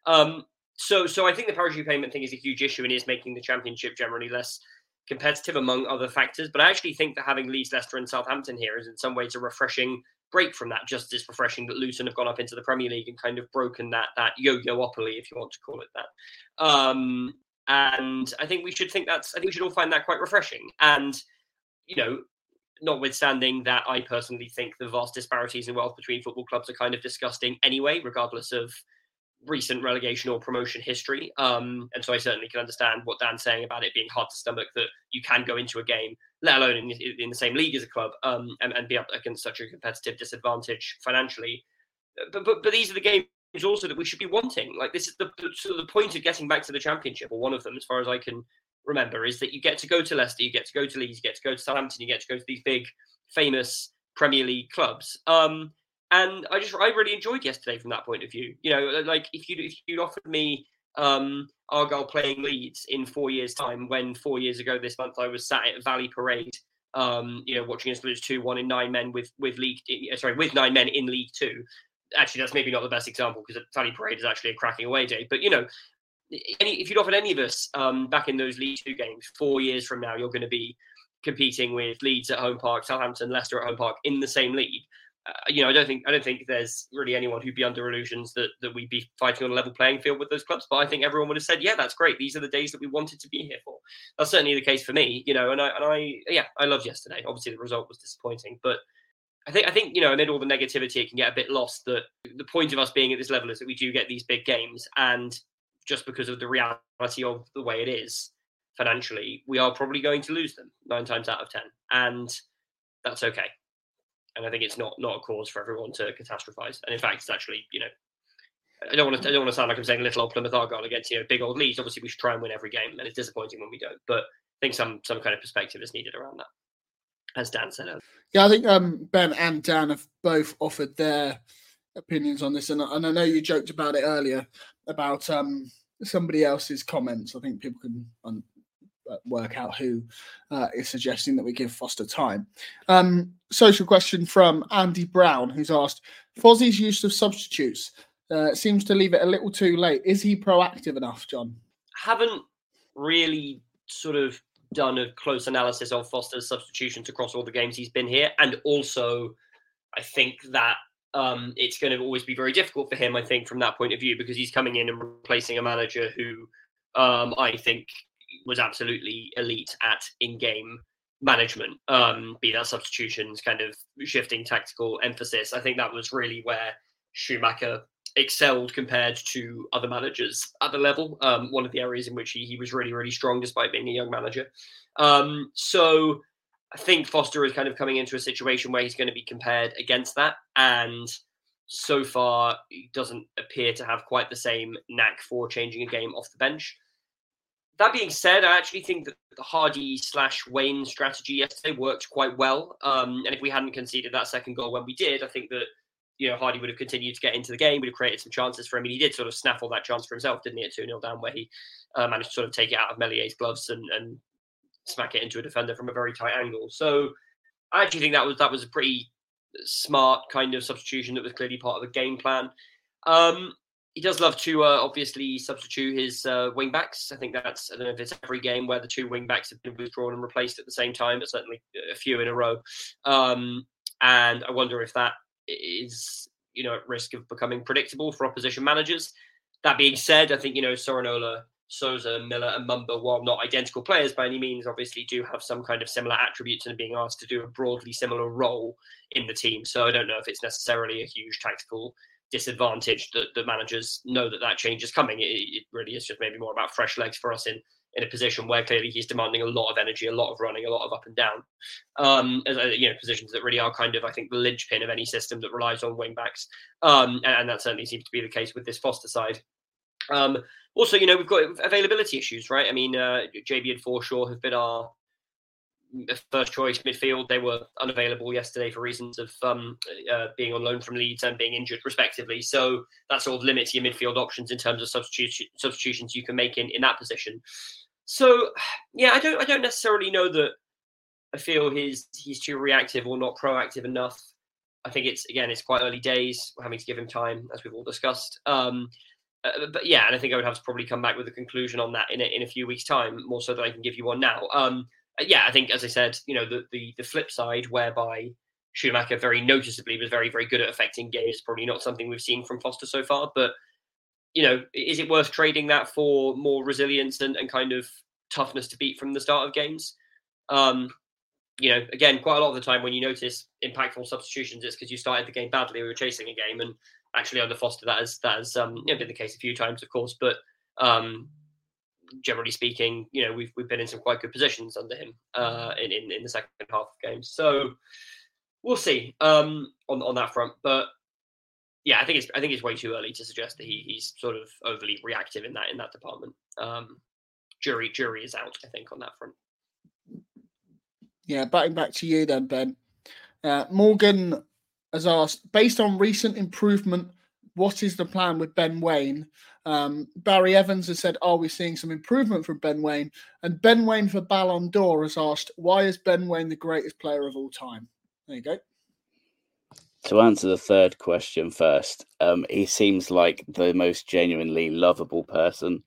So I think the parachute payment thing is a huge issue and is making the Championship generally less competitive, among other factors. But I actually think that having Leeds, Leicester and Southampton here is in some ways a refreshing break from that, just as refreshing that Luton have gone up into the Premier League and kind of broken that yo-yo-opoly, if you want to call it that. And I think we should all find that quite refreshing. And, notwithstanding that I personally think the vast disparities in wealth between football clubs are kind of disgusting anyway, regardless of recent relegation or promotion history. And so I certainly can understand what Dan's saying about it being hard to stomach that you can go into a game, let alone in the same league as a club, and be up against such a competitive disadvantage financially. But these are the games also that we should be wanting. Like, this is the point of getting back to the Championship, or one of them, as far as I can remember, is that you get to go to Leicester, you get to go to Leeds, you get to go to Southampton, you get to go to these big, famous Premier League clubs. And I really enjoyed yesterday from that point of view. Like if you'd offered me Argyle playing Leeds in 4 years' time, when 4 years ago this month I was sat at Valley Parade, watching us lose 2-1 in 9 men with 9 men in League Two. Actually, that's maybe not the best example because Valley Parade is actually a cracking away day. But if you'd offered any of us back in those League Two games, 4 years from now, you're going to be competing with Leeds at home park, Southampton, Leicester at home park in the same league. I don't think there's really anyone who'd be under illusions that we'd be fighting on a level playing field with those clubs. But I think everyone would have said, yeah, that's great. These are the days that we wanted to be here for. That's certainly the case for me, and I loved yesterday. Obviously the result was disappointing, but I think, amid all the negativity, it can get a bit lost that the point of us being at this level is that we do get these big games. And just because of the reality of the way it is financially, we are probably going to lose them 9 times out of 10. And that's okay. And I think it's not a cause for everyone to catastrophize. And in fact, it's actually, I don't want to sound like I'm saying little old Plymouth Argyle against, big old Leeds. Obviously, we should try and win every game, and it's disappointing when we don't. But I think some kind of perspective is needed around that, as Dan said earlier. Yeah, I think Ben and Dan have both offered their opinions on this. And I know you joked about it earlier about somebody else's comments. I think people can work out who is suggesting that we give Foster time. Social question from Andy Brown, who's asked, Fozzie's use of substitutes seems to leave it a little too late. Is he proactive enough, John? Haven't really sort of done a close analysis of Foster's substitutions across all the games he's been here. And also, I think that it's going to always be very difficult for him, I think, from that point of view, because he's coming in and replacing a manager who I think was absolutely elite at in-game management, be that substitutions, kind of shifting tactical emphasis. I think that was really where Schumacher excelled compared to other managers at the level. One of the areas in which he was really, really strong despite being a young manager. So I think Foster is kind of coming into a situation where he's going to be compared against that. And so far, he doesn't appear to have quite the same knack for changing a game off the bench. That being said, I actually think that the Hardy/Wayne strategy yesterday worked quite well. And if we hadn't conceded that second goal when we did, I think that, Hardy would have continued to get into the game, would have created some chances for him. He did sort of snaffle that chance for himself, didn't he, at 2-0 down, where he managed to sort of take it out of Mellier's gloves and smack it into a defender from a very tight angle. So I actually think that was a pretty smart kind of substitution that was clearly part of the game plan. He does love to obviously substitute his wing backs. I think I don't know if it's every game where the 2 wing backs have been withdrawn and replaced at the same time, but certainly a few in a row. And I wonder if that is, at risk of becoming predictable for opposition managers. That being said, I think, Sorinola, Sousa, Miller and Mumba, while not identical players by any means, obviously do have some kind of similar attributes and being asked to do a broadly similar role in the team. So I don't know if it's necessarily a huge tactical disadvantage that the managers know that change is coming. It really is just maybe more about fresh legs for us in a position where clearly he's demanding a lot of energy, a lot of running, a lot of up and down. Positions that really are kind of, I think, the linchpin of any system that relies on wing backs. And that certainly seems to be the case with this Foster side. Also, we've got availability issues, right? I mean, JB and Forshaw have been our first choice midfield. They were unavailable yesterday for reasons of being on loan from Leeds and being injured respectively. So that sort of limits your midfield options in terms of substitutions you can make in that position. So yeah, I don't necessarily know that I feel he's too reactive or not proactive enough. I think it's quite early days. We're having to give him time, as we've all discussed. But yeah, and I think I would have to probably come back with a conclusion on that in a few weeks' time, more so than I can give you one now. Yeah, I think, as I said, the flip side, whereby Schumacher very noticeably was very, very good at affecting games, is probably not something we've seen from Foster so far. But, is it worth trading that for more resilience and kind of toughness to beat from the start of games? Again, quite a lot of the time when you notice impactful substitutions, it's because you started the game badly or you're chasing a game. And actually under Foster, that has been the case a few times, of course. But generally speaking, we've been in some quite good positions under him in the second half of games. So we'll see on that front. But yeah, I think it's way too early to suggest that he's sort of overly reactive in that department. Jury is out, I think, on that front. Yeah, batting back to you then, Ben. Morgan has asked, based on recent improvement, what is the plan with Ben Waine? Barry Evans has said, are we seeing some improvement from Ben Waine? And Ben Waine for Ballon d'Or has asked, why is Ben Waine the greatest player of all time? There you go. To answer the third question first, he seems like the most genuinely lovable person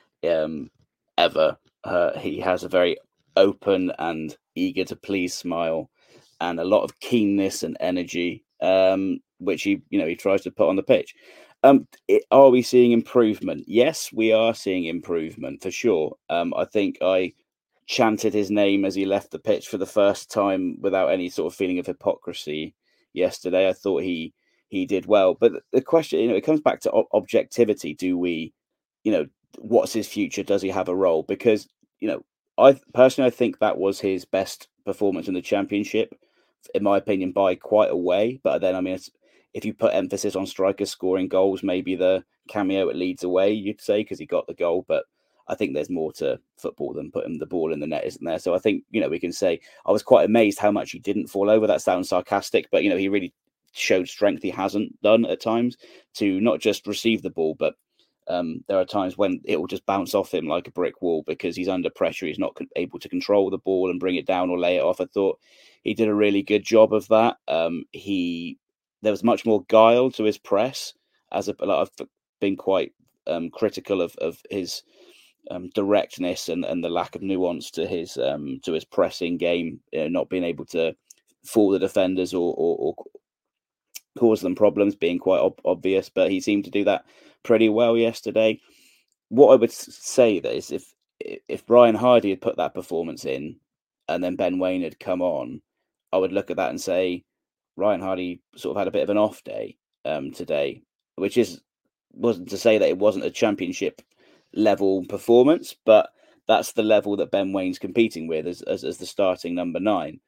ever. He has a very open and eager to please smile and a lot of keenness and energy. which he tries to put on the pitch. Are we seeing improvement? Yes, we are seeing improvement for sure. I think I chanted his name as he left the pitch for the first time without any sort of feeling of hypocrisy yesterday. I thought he did well, but the question, it comes back to objectivity. Do we, what's his future? Does he have a role? Because I personally, I think that was his best performance in the Championship, in my opinion, by quite a way. But then, I mean, if you put emphasis on strikers scoring goals, maybe the cameo at Leeds away, you'd say, because he got the goal. But I think there's more to football than putting the ball in the net, isn't there? So I think, we can say I was quite amazed how much he didn't fall over. That sounds sarcastic, but, he really showed strength he hasn't done at times to not just receive the ball, but there are times when it will just bounce off him like a brick wall because he's under pressure. He's not able to control the ball and bring it down or lay it off. I thought he did a really good job of that. There was much more guile to his press. I've been quite critical of his directness and the lack of nuance to his pressing game, not being able to fool the defenders or cause them problems, being quite obvious. But he seemed to do that pretty well yesterday. What I would say that is if Brian Hardy had put that performance in and then Ben Waine had come on, I would look at that and say Ryan Hardy sort of had a bit of an off day today, which wasn't to say that it wasn't a Championship level performance, but that's the level that Ben Waine's competing with as the starting number 9.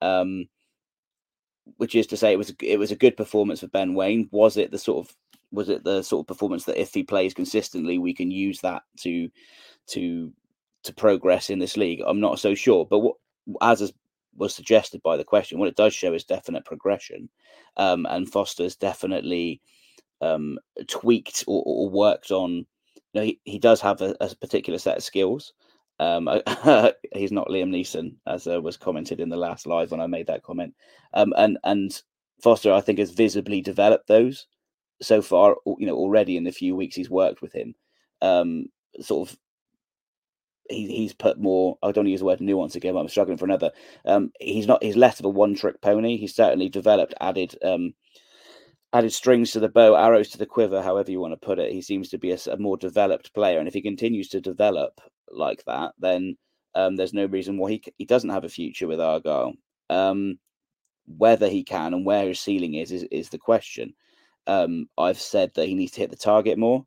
Which is to say, it was a good performance for Ben Waine. Was it the sort of performance that if he plays consistently, we can use that to progress in this league? I'm not so sure. But as was suggested by the question, what it does show is definite progression, and Foster's definitely tweaked or worked on. He does have a particular set of skills. He's not Liam Neeson, as was commented in the last live when I made that comment. And Foster, I think, has visibly developed those so far. Already in the few weeks he's worked with him, he's put more. I don't want to use the word nuance again, but I'm struggling for another. He's less of a one-trick pony. He's certainly developed, added strings to the bow, arrows to the quiver, however you want to put it. He seems to be a more developed player, and if he continues to develop like that, then there's no reason why he doesn't have a future with Argyle. Whether he can and where his ceiling is the question. I've said that he needs to hit the target more.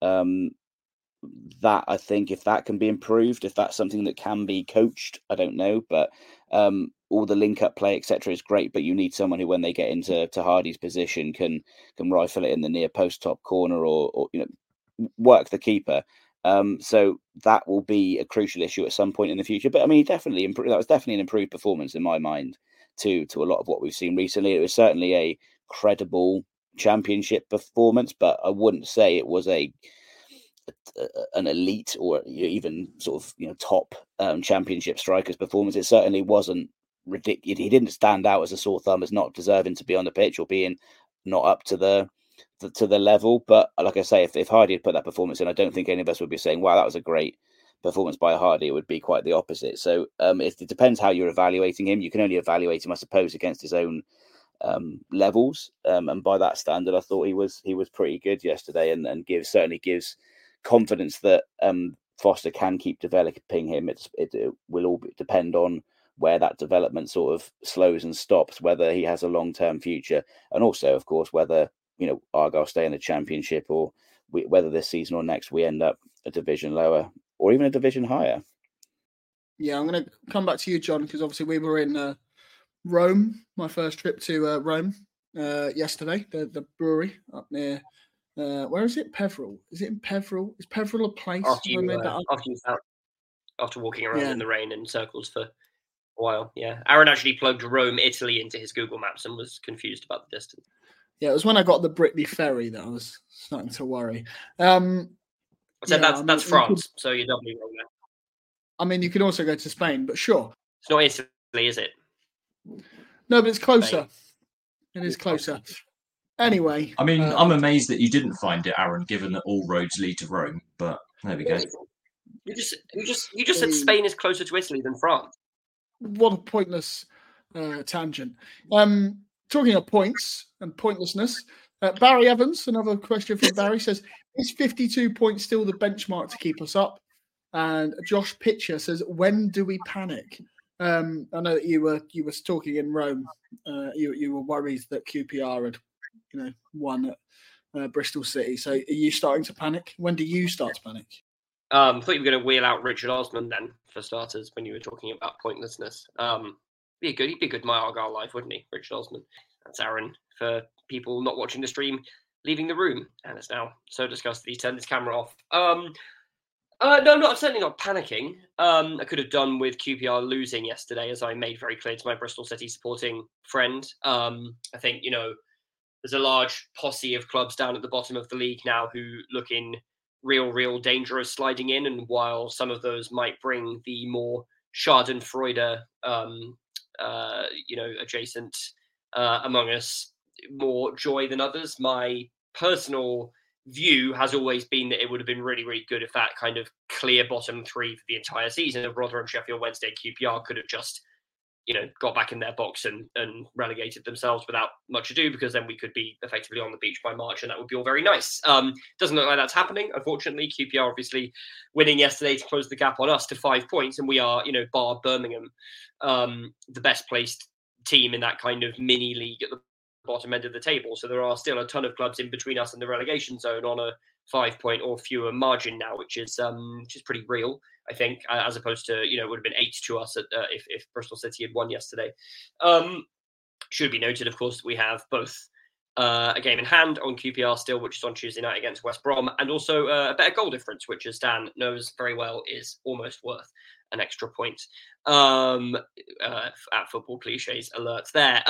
That, I think, if that can be improved, if that's something that can be coached, I don't know, but all the link-up play, etc., is great, but you need someone who, when they get into Hardy's position, can rifle it in the near post top corner or work the keeper. So that will be a crucial issue at some point in the future. But I mean, that was definitely an improved performance in my mind to a lot of what we've seen recently. It was certainly a credible Championship performance, but I wouldn't say it was an elite or even sort of top Championship strikers performance. It certainly wasn't ridiculous. He didn't stand out as a sore thumb as not deserving to be on the pitch or being not up to the level. But like I say, if Hardy had put that performance in, I don't think any of us would be saying, wow, that was a great performance by Hardy. It would be quite the opposite. So it depends how you're evaluating him. You can only evaluate him, I suppose, against his own levels. And by that standard, I thought he was pretty good yesterday, and certainly gives confidence that Foster can keep developing him. It will all depend on where that development sort of slows and stops, whether he has a long-term future, and also, of course, whether Argyle stay in the Championship or whether this season or next we end up a division lower or even a division higher. Yeah, I'm going to come back to you, John, because obviously we were in Rome, my first trip to Rome yesterday, the brewery up near, where is it? Peveril. Is it in Peveril? Is Peveril a place? After walking around in the rain in circles for a while, yeah. Aaron actually plugged Rome, Italy into his Google Maps and was confused about the distance. Yeah, it was when I got the Brittany ferry that I was starting to worry. That's France, so you're doubly wrong there. I mean, you can also go to Spain, but sure. It's not Italy, is it? No, but it's closer. It is closer. Anyway. I mean, I'm amazed that you didn't find it, Aaron, given that all roads lead to Rome, but there we go. You just said Spain is closer to Italy than France. What a pointless tangent. talking of points and pointlessness, Barry Evans, another question from Barry, says, is 52 points still the benchmark to keep us up? And Josh Pitcher says, when do we panic? I know that you were talking in Rome. You were worried that QPR had, won at Bristol City. So are you starting to panic? When do you start to panic? I thought you were going to wheel out Richard Osman then, for starters, when you were talking about pointlessness. He'd be a good My Argyle Life, wouldn't he, Richard Osman? That's Aaron, for people not watching the stream, leaving the room. And it's now so disgusted he's turned his camera off. No, I'm certainly not panicking. I could have done with QPR losing yesterday, as I made very clear to my Bristol City supporting friend. I think, there's a large posse of clubs down at the bottom of the league now who look in real danger of sliding in. And while some of those might bring the more Schadenfreude, adjacent among us more joy than others, my personal view has always been that it would have been really, really good if that kind of clear bottom three for the entire season of Rotherham, Sheffield Wednesday, QPR could have just, got back in their box and relegated themselves without much ado, because then we could be effectively on the beach by March, and that would be all very nice. Doesn't look like that's happening, unfortunately. QPR obviously winning yesterday to close the gap on us to 5 points, and we are, bar Birmingham, the best placed team in that kind of mini league at the bottom end of the table. So there are still a ton of clubs in between us and the relegation zone on a 5-point or fewer margin now, which is pretty real, I think, as opposed to, it would have been 8 to us if Bristol City had won yesterday. Should be noted, of course, that we have both a game in hand on QPR still, which is on Tuesday night against West Brom, and also a better goal difference, which, as Dan knows very well, is almost worth an extra point. At football cliches alerts there.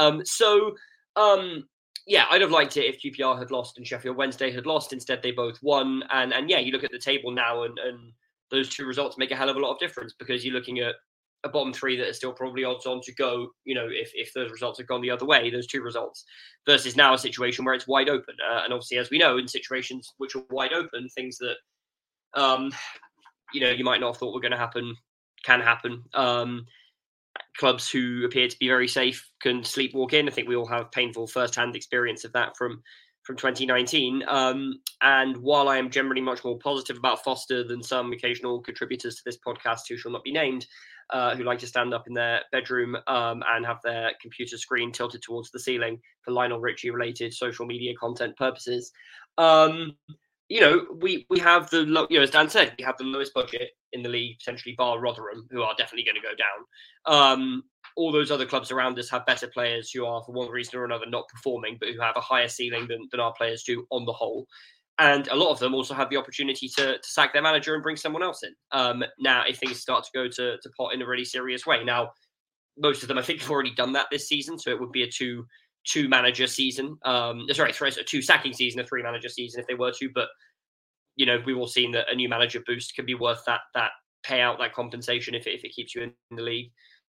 Yeah, I'd have liked it if QPR had lost and Sheffield Wednesday had lost. Instead, they both won. And yeah, you look at the table now and those two results make a hell of a lot of difference, because you're looking at a bottom three that is still probably odds on to go, if those results had gone the other way, those two results, versus now a situation where it's wide open. And obviously, as we know, in situations which are wide open, things that, you might not have thought were going to happen can happen. Clubs who appear to be very safe can sleepwalk in. I think we all have painful first-hand experience of that from 2019. And while I am generally much more positive about Foster than some occasional contributors to this podcast who shall not be named, who like to stand up in their bedroom and have their computer screen tilted towards the ceiling for Lionel Richie-related social media content purposes, we have as Dan said, we have the lowest budget in the league, potentially bar Rotherham, who are definitely going to go down. All those other clubs around us have better players who are, for one reason or another, not performing, but who have a higher ceiling than our players do on the whole. And a lot of them also have the opportunity to sack their manager and bring someone else in. Now, if things start to go to pot in a really serious way. Now, most of them, I think, have already done that this season, so it would be a two-manager season. A two-sacking season, a three-manager season if they were to. But, we've all seen that a new manager boost can be worth that payout, that compensation if it keeps you in the league.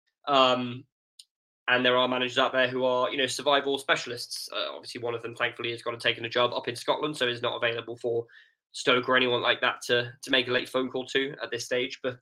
And there are managers out there who are, survival specialists. Obviously, one of them, thankfully, has got taken a job up in Scotland, so is not available for Stoke or anyone like that to make a late phone call to at this stage. But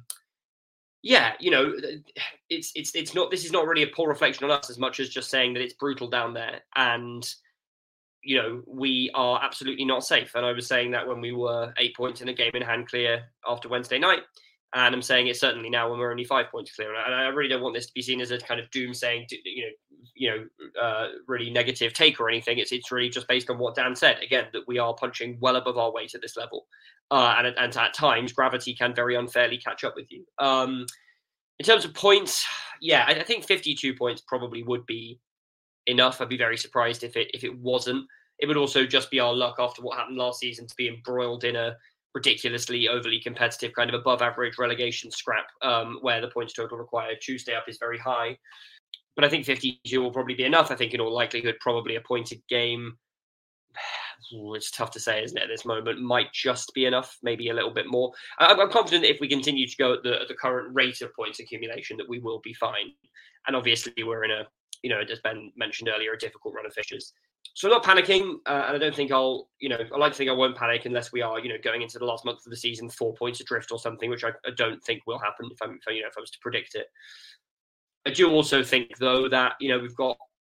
it's not. This is not really a poor reflection on us as much as just saying that it's brutal down there, and we are absolutely not safe. And I was saying that when we were 8 points in a game in hand clear after Wednesday night. And I'm saying it certainly now when we're only 5 points clear. And I really don't want this to be seen as a kind of doom-saying, really negative take or anything. It's really just based on what Dan said. Again, that we are punching well above our weight at this level. And at times, gravity can very unfairly catch up with you. In terms of points, yeah, I think 52 points probably would be enough. I'd be very surprised if it wasn't. It would also just be our luck after what happened last season to be embroiled in a ridiculously overly competitive kind of above average relegation scrap where the points total required to stay up is very high. But I think 52 will probably be enough. I think in all likelihood, probably a pointed game. It's tough to say, isn't it, at this moment? Might just be enough, maybe a little bit more. I'm confident that if we continue to go at the current rate of points accumulation, that we will be fine. And obviously we're in as Ben mentioned earlier, a difficult run of fixtures. So I'm not panicking, and I don't think I like to think I won't panic unless we are, going into the last month of the season 4 points adrift or something, which I don't think will happen if I was to predict it. I do also think, though, that, we've got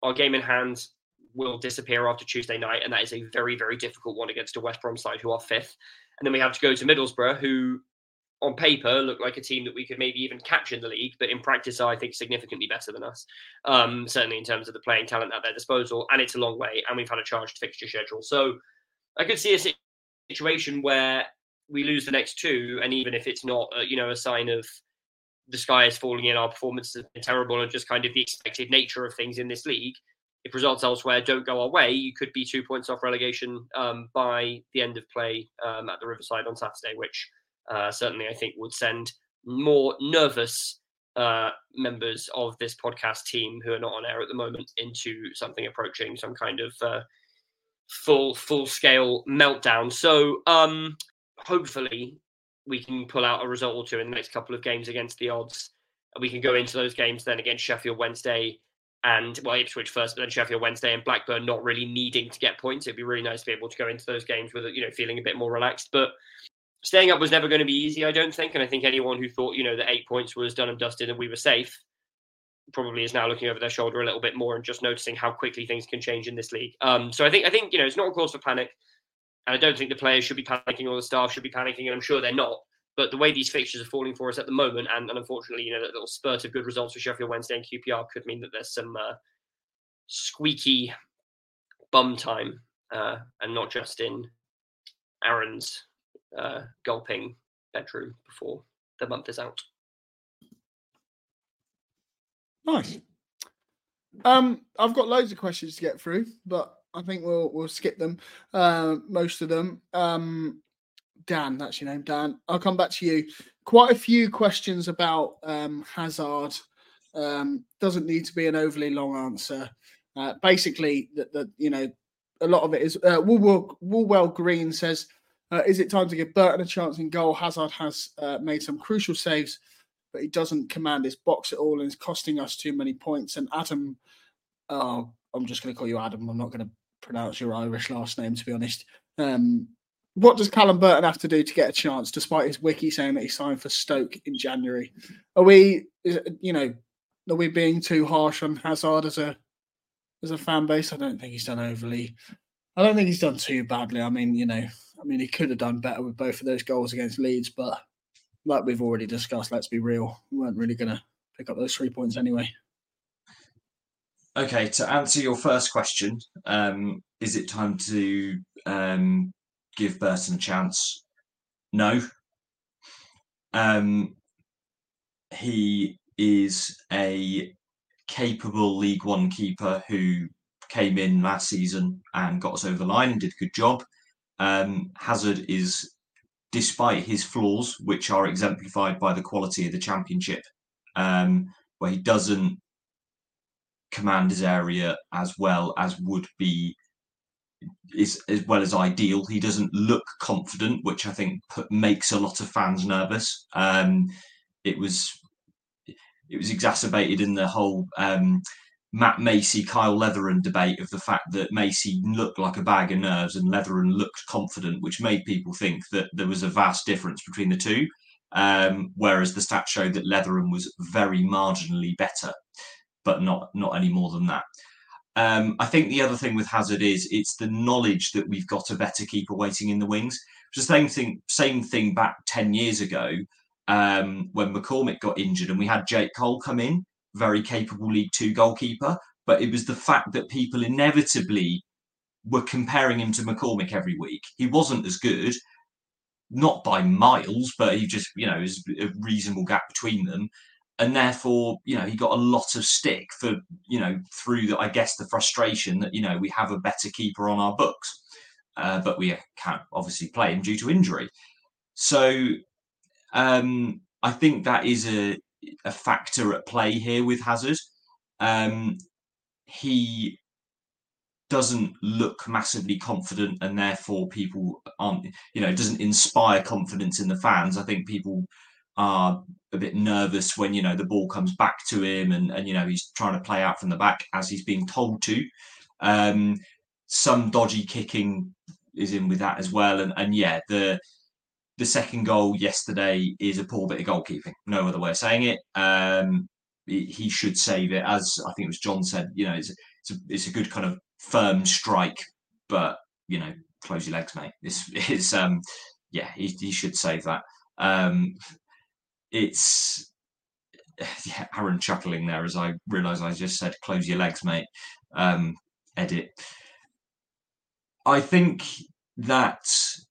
our game in hand will disappear after Tuesday night, and that is a very, very difficult one against a West Brom side who are 5th. And then we have to go to Middlesbrough, who on paper look like a team that we could maybe even catch in the league, but in practice are, I think, significantly better than us, certainly in terms of the playing talent at their disposal. And it's a long way, and we've had a charged fixture schedule. So I could see a situation where we lose the next 2, and even if it's not, a sign of the sky is falling in, our performance has been terrible, and just kind of the expected nature of things in this league, if results elsewhere don't go our way, you could be 2 points off relegation by the end of play at the Riverside on Saturday, which certainly I think would send more nervous members of this podcast team who are not on air at the moment into something approaching some kind of full-scale meltdown. So hopefully we can pull out a result or 2 in the next couple of games against the odds. We can go into those games then against Sheffield Wednesday and, Ipswich first, but then Sheffield Wednesday and Blackburn not really needing to get points. It'd be really nice to be able to go into those games with, feeling a bit more relaxed. But staying up was never going to be easy, I don't think. And I think anyone who thought, that 8 points was done and dusted and we were safe probably is now looking over their shoulder a little bit more and just noticing how quickly things can change in this league. So I think it's not a cause for panic. And I don't think the players should be panicking or the staff should be panicking, and I'm sure they're not. But the way these fixtures are falling for us at the moment, and unfortunately, that little spurt of good results for Sheffield Wednesday and QPR could mean that there's some squeaky bum time, and not just in Aaron's gulping bedroom before the month is out. Nice. I've got loads of questions to get through, but I think we'll skip them. Most of them. Dan, that's your name, Dan. I'll come back to you. Quite a few questions about Hazard. Doesn't need to be an overly long answer. Basically, a lot of it is. Woolwell Green says, "Is it time to give Burton a chance in goal? Hazard has made some crucial saves, but he doesn't command his box at all and is costing us too many points." And Adam, I'm just going to call you Adam. I'm not going to pronounce your Irish last name, to be honest. What does Callum Burton have to do to get a chance, despite his wiki saying that he signed for Stoke in January? Are we being too harsh on Hazard as a fan base? I don't think he's done too badly. I mean, he could have done better with both of those goals against Leeds, but like we've already discussed, let's be real, we weren't really going to pick up those 3 points anyway. Okay, to answer your first question, is it time to give Burton a chance? No. He is a capable League One keeper who came in last season and got us over the line and did a good job. Hazard is, despite his flaws, which are exemplified by the quality of the Championship, where he doesn't command his area as well as would be, as well as ideal. He doesn't look confident, which I think makes a lot of fans nervous. It was exacerbated in the whole Matt Macey, Kyle Leatheran debate of the fact that Macey looked like a bag of nerves and Leatheran looked confident, which made people think that there was a vast difference between the two. Whereas the stats showed that Leatheran was very marginally better, but not any more than that. I think the other thing with Hazard is it's the knowledge that we've got a better keeper waiting in the wings. It's the same thing back 10 years ago when McCormick got injured and we had Jake Cole come in, very capable League Two goalkeeper. But it was the fact that people inevitably were comparing him to McCormick every week. He wasn't as good, not by miles, but he just, there's a reasonable gap between them. And therefore, he got a lot of stick for, through the, I guess, the frustration that, we have a better keeper on our books. But we can't obviously play him due to injury. So I think that is a factor at play here with Hazard. He doesn't look massively confident and therefore people aren't, doesn't inspire confidence in the fans. I think people are a bit nervous when, the ball comes back to him and he's trying to play out from the back as he's being told to. Some dodgy kicking is in with that as well. And the second goal yesterday is a poor bit of goalkeeping. No other way of saying it. He should save it. As I think it was John said, it's a good kind of firm strike, but close your legs, mate. This is he should save that. It's Aaron chuckling there as I realise I just said close your legs, mate. Edit. I think that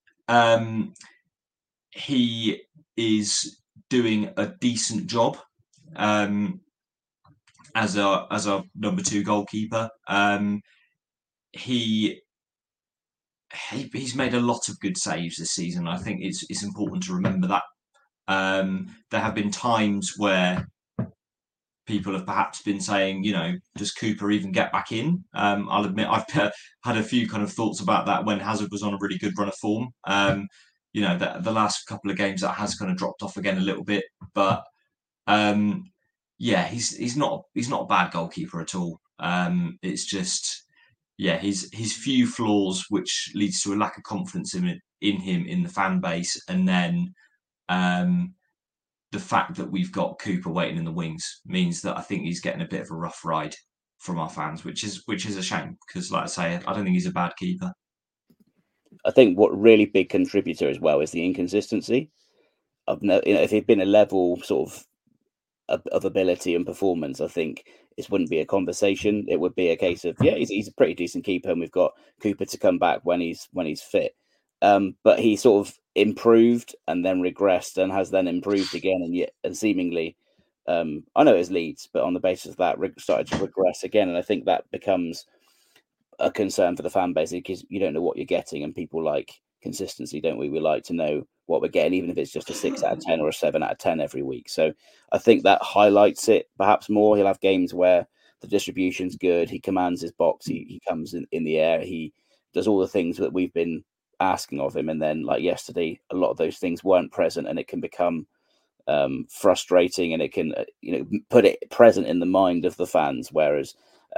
he is doing a decent job as a number 2 goalkeeper. He's made a lot of good saves this season. I think it's important to remember that. There have been times where people have perhaps been saying, does Cooper even get back in? I'll admit I've had a few kind of thoughts about that when Hazard was on a really good run of form. The last couple of games that has kind of dropped off again a little bit, but he's not a bad goalkeeper at all. It's just his few flaws, which leads to a lack of confidence in him in the fan base, and then the fact that we've got Cooper waiting in the wings means that I think he's getting a bit of a rough ride from our fans, which is a shame because, like I say, I don't think he's a bad keeper. I think what really big contributor as well is the inconsistency of if he'd been a level sort of ability and performance, I think this wouldn't be a conversation. It would be a case of he's a pretty decent keeper, and we've got Cooper to come back when he's fit. But he sort of improved and then regressed and has then improved again, and seemingly, I know it's Leeds, but on the basis of that, started to regress again. And I think that becomes a concern for the fan base because you don't know what you're getting, and people like consistency, don't we? We like to know what we're getting, even if it's just a 6 out of 10 or a 7 out of 10 every week. So I think that highlights it perhaps more. He'll have games where the distribution's good, he commands his box, he comes in the air, he does all the things that we've been asking of him, and then like yesterday a lot of those things weren't present, and it can become frustrating, and it can put it present in the mind of the fans, whereas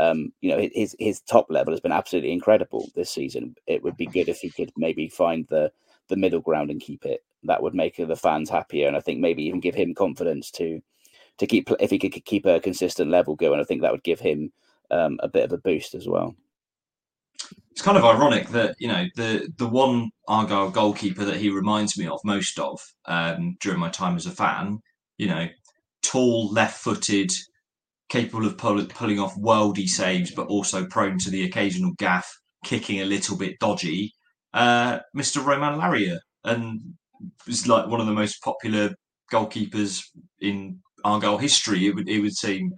his top level has been absolutely incredible this season. It would be good if he could maybe find the middle ground and keep it. That would make the fans happier, and I think maybe even give him confidence to keep, if he could keep a consistent level going. I think that would give him a bit of a boost as well. It's kind of ironic that the one Argyle goalkeeper that he reminds me of most of during my time as a fan, tall, left-footed, capable of pulling off worldy saves, but also prone to the occasional gaff, kicking a little bit dodgy, Mr. Romain Larrieux, and was like one of the most popular goalkeepers in Argyle history. It would seem.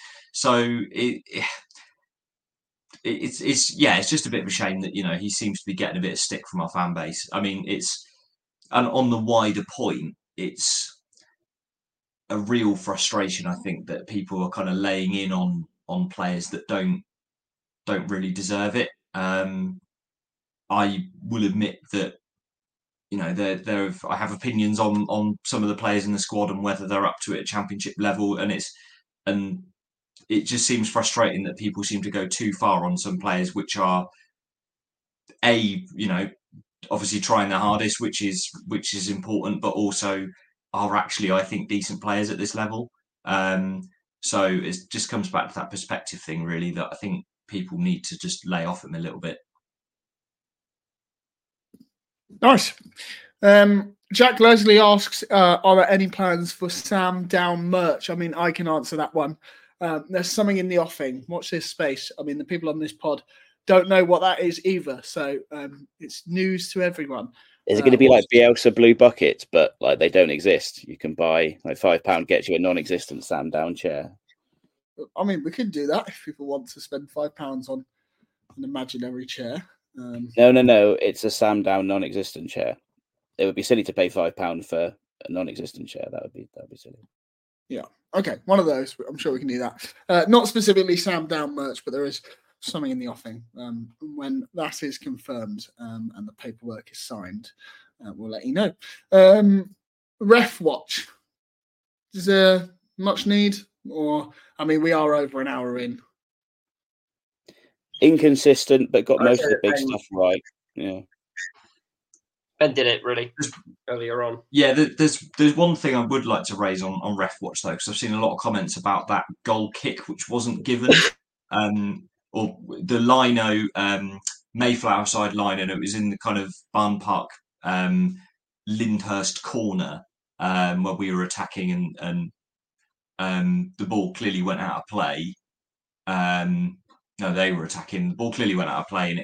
It's just a bit of a shame that he seems to be getting a bit of stick from our fan base. I mean, and on the wider point, it's a real frustration, I think, that people are kind of laying in on players that don't really deserve it. I will admit that I have opinions on some of the players in the squad and whether they're up to it at championship level, and it just seems frustrating that people seem to go too far on some players, which are obviously trying their hardest, which is important, but also are actually, I think, decent players at this level. So it just comes back to that perspective thing, really, that I think people need to just lay off him a little bit. Nice. Jack Leslie asks, are there any plans for Sam Down merch? I mean, I can answer that one. There's something in the offing. Watch this space. I mean, the people on this pod don't know what that is either. So it's news to everyone. Is it going to be like Bielsa Blue Buckets, but like they don't exist? You can buy like £5 gets you a non-existent Sam Down chair. I mean, we could do that if people want to spend £5 on an imaginary chair. No. It's a Sam Down non-existent chair. It would be silly to pay £5 for a non-existent chair. That would be silly. Yeah. Okay. One of those. I'm sure we can do that. Not specifically Sam Down merch, but there is something in the offing. When that is confirmed and the paperwork is signed, we'll let you know. Ref watch. Is there much need? Or, I mean, we are over an hour in. Inconsistent, but got most of the big stuff right. Yeah. Ben did it really earlier on. Yeah, there's one thing I would like to raise on Ref Watch though, because I've seen a lot of comments about that goal kick which wasn't given, or the lino, Mayflower side line, and it was in the kind of Barn Park, Lyndhurst corner, where we were attacking, and the ball clearly went out of play. No, they were attacking. The ball clearly went out of play,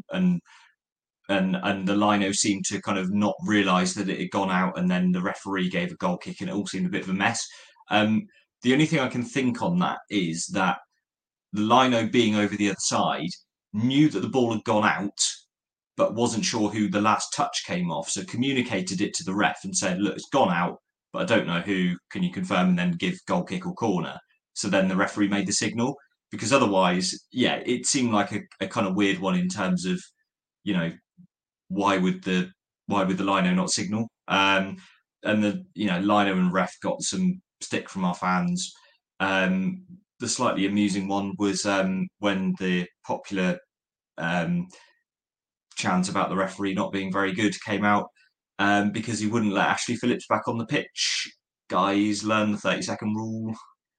and the lino seemed to kind of not realise that it had gone out, and then the referee gave a goal kick, and it all seemed a bit of a mess. The only thing I can think on that is that the lino, being over the other side, knew that the ball had gone out, but wasn't sure who the last touch came off, so communicated it to the ref and said, look, it's gone out, but I don't know who, can you confirm, and then give goal kick or corner? So then the referee made the signal, because otherwise, yeah, it seemed like a kind of weird one in terms of, you know, why would the lino not signal? And the, you know, lino and ref got some stick from our fans. The slightly amusing one was when the popular chant about the referee not being very good came out, because he wouldn't let Ashley Phillips back on the pitch. Guys, learn the 30-second rule.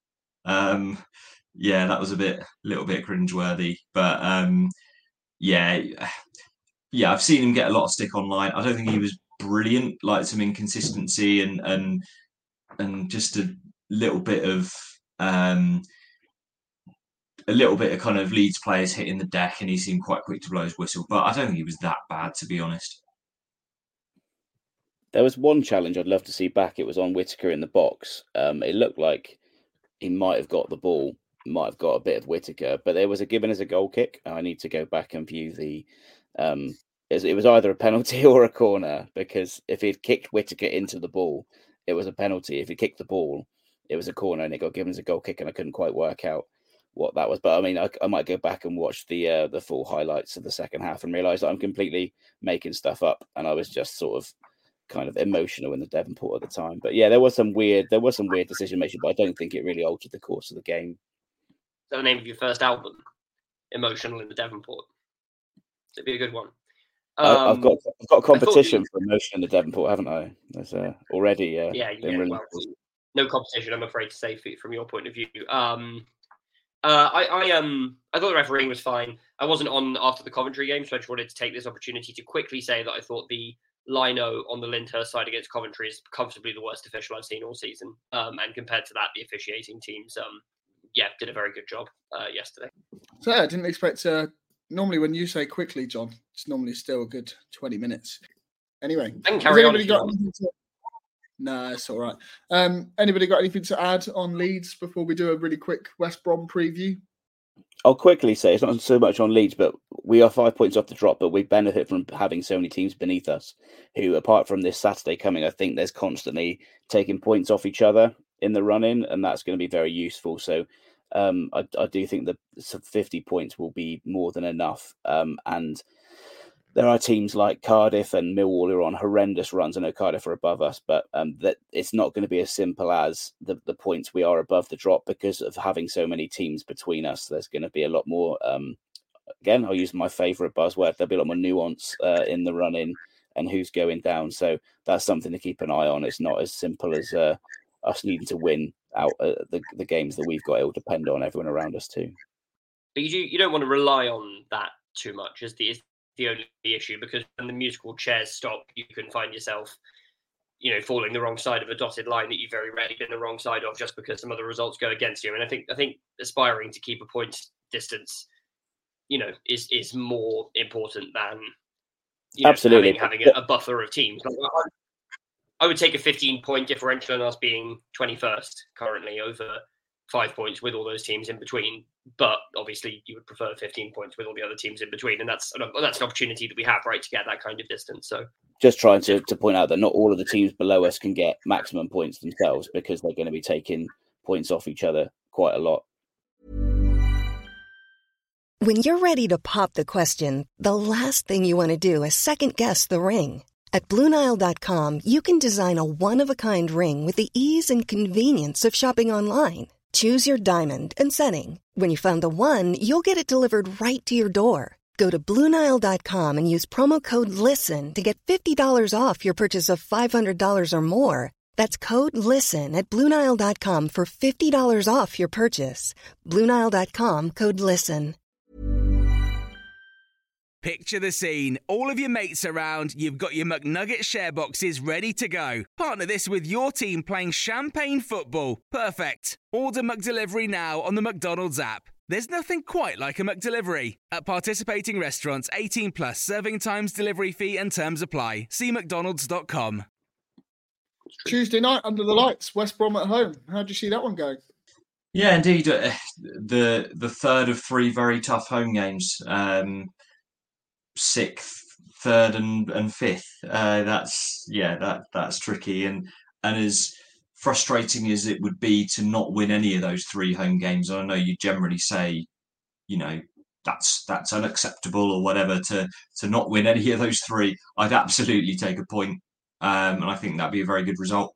Yeah, that was a little bit cringeworthy, but yeah, I've seen him get a lot of stick online. I don't think he was brilliant, like some inconsistency and just a little bit of kind of Leeds players hitting the deck, and he seemed quite quick to blow his whistle. But I don't think he was that bad, to be honest. There was one challenge I'd love to see back. It was on Whittaker in the box. It looked like he might have got the ball, might have got a bit of Whittaker, but there was a given as a goal kick. I need to go back and view the... it was either a penalty or a corner, because if he'd kicked Whittaker into the ball, it was a penalty. If he kicked the ball, it was a corner, and it got given as a goal kick, and I couldn't quite work out what that was. But I mean, I might go back and watch the full highlights of the second half and realise that I'm completely making stuff up, and I was just sort of kind of emotional in the Devonport at the time. But yeah, there was some weird decision making, but I don't think it really altered the course of the game. Is that the name of your first album? Emotional in the Devonport. It'd be a good one. I've got a competition for emotion in the Devonport, haven't I? There's already well, no competition, I'm afraid to say, from your point of view. I thought the refereeing was fine. I wasn't on after the Coventry game, so I just wanted to take this opportunity to quickly say that I thought the lino on the Lyndhurst side against Coventry is comfortably the worst official I've seen all season. And compared to that, the officiating teams, did a very good job yesterday. So I didn't expect. Normally, when you say quickly, John, it's normally still a good 20 minutes. Anyway, I can carry on. No, it's all right. Anybody got anything to add on Leeds before we do a really quick West Brom preview? I'll quickly say it's not so much on Leeds, but we are 5 points off the drop, but we benefit from having so many teams beneath us who, apart from this Saturday coming, I think there's constantly taking points off each other in the run-in, and that's going to be very useful. So I do think that 50 points will be more than enough. And there are teams like Cardiff and Millwall who are on horrendous runs. I know Cardiff are above us, but that it's not going to be as simple as the points we are above the drop because of having so many teams between us. There's going to be a lot more, again, I'll use my favourite buzzword, there'll be a lot more nuance in the run-in and who's going down. So that's something to keep an eye on. It's not as simple as us needing to win out the games that we've got. It will depend on everyone around us too. But you don't want to rely on that too much is the only issue, because when the musical chairs stop, you can find yourself, falling the wrong side of a dotted line that you've very rarely been the wrong side of just because some of the results go against you. And I think aspiring to keep a point distance, is more important than absolutely having a buffer of teams. I would take a 15-point differential and us being 21st currently over 5 points with all those teams in between. But obviously you would prefer 15 points with all the other teams in between. And that's an opportunity that we have, right, to get that kind of distance. So just trying to point out that not all of the teams below us can get maximum points themselves because they're going to be taking points off each other quite a lot. When you're ready to pop the question, the last thing you want to do is second-guess the ring. At BlueNile.com, you can design a one-of-a-kind ring with the ease and convenience of shopping online. Choose your diamond and setting. When you find the one, you'll get it delivered right to your door. Go to BlueNile.com and use promo code LISTEN to get $50 off your purchase of $500 or more. That's code LISTEN at BlueNile.com for $50 off your purchase. BlueNile.com, code LISTEN. Picture the scene. All of your mates around, you've got your McNugget share boxes ready to go. Partner this with your team playing champagne football. Perfect. Order McDelivery now on the McDonald's app. There's nothing quite like a McDelivery. At participating restaurants, 18 plus, serving times, delivery fee and terms apply. See mcdonalds.com. Tuesday night under the lights, West Brom at home. How do you see that one going? Yeah, indeed. The third of three very tough home games. Sixth, third, and fifth. That's tricky, and as frustrating as it would be to not win any of those three home games. I know you generally say, that's unacceptable or whatever to not win any of those three. I'd absolutely take a point, and I think that'd be a very good result.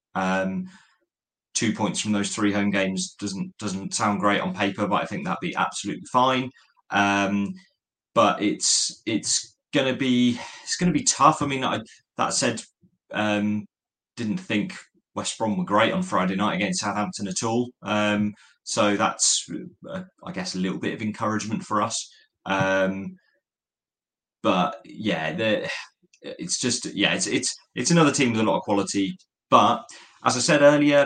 2 points from those three home games doesn't sound great on paper, but I think that'd be absolutely fine. But it's gonna be tough. I mean, that said, didn't think West Brom were great on Friday night against Southampton at all. So that's I guess a little bit of encouragement for us. But yeah, it's another team with a lot of quality. But as I said earlier,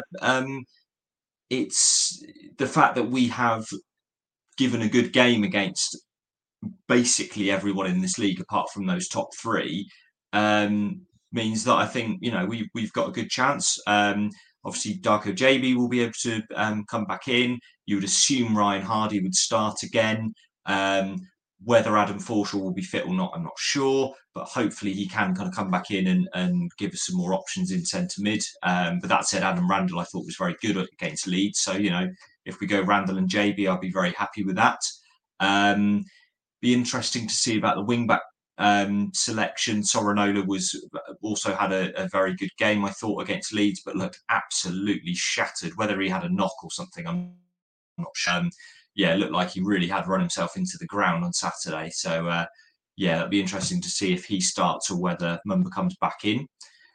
it's the fact that we have given a good game against basically everyone in this league apart from those top three means that I think we've got a good chance. Obviously Darko JB will be able to come back in. You would assume Ryan Hardy would start again. Whether Adam Forshaw will be fit or not, I'm not sure, but hopefully he can kind of come back in and give us some more options in centre mid. But that said, Adam Randall I thought was very good against Leeds, so if we go Randall and JB, I'll be very happy with that. Be interesting to see about the wing-back selection. Sorinola also had a very good game, I thought, against Leeds, but looked absolutely shattered. Whether he had a knock or something, I'm not sure. It looked like he really had run himself into the ground on Saturday. So, that'd be interesting to see if he starts or whether Mumba comes back in.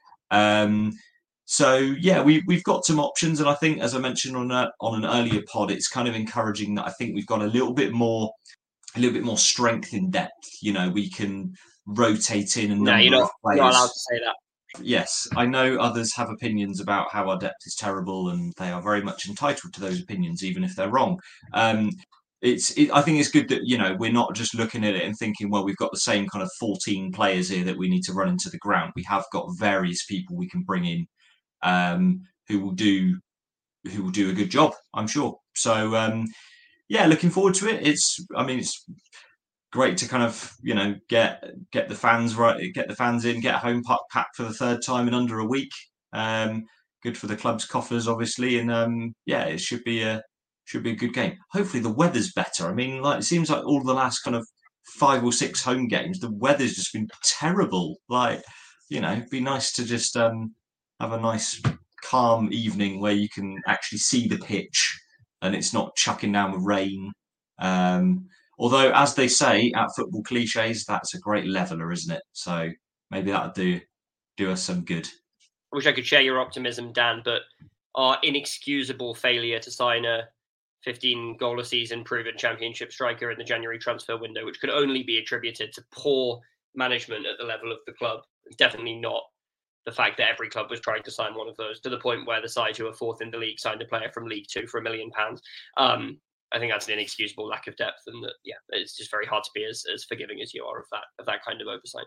We've got some options, and I think, as I mentioned on an earlier pod, it's kind of encouraging that I think we've got a little bit more strength in depth. We can rotate in a number of players. You're not allowed to say that. Yes, I know others have opinions about how our depth is terrible, and they are very much entitled to those opinions, even if they're wrong. I think it's good that we're not just looking at it and thinking, well, we've got the same kind of 14 players here that we need to run into the ground. We have got various people we can bring in who will do a good job, I'm sure. So looking forward to it. It's great to kind of get the fans right, get the fans in, get a home park packed for the third time in under a week. Good for the club's coffers, obviously, and it should be a good game. Hopefully the weather's better. I mean, it seems like all the last kind of 5 or 6 home games, the weather's just been terrible. It'd be nice to just have a nice calm evening where you can actually see the pitch and it's not chucking down with rain. Although, as they say at Football Cliches, that's a great leveler, isn't it? So maybe that'll do us some good. I wish I could share your optimism, Dan, but our inexcusable failure to sign a 15-goal-a-season proven championship striker in the January transfer window, which could only be attributed to poor management at the level of the club, definitely not the fact that every club was trying to sign one of those, to the point where the side who are fourth in the league signed a player from League Two for £1 million. I think that's an inexcusable lack of depth, and that it's just very hard to be as forgiving as you are of that kind of oversight.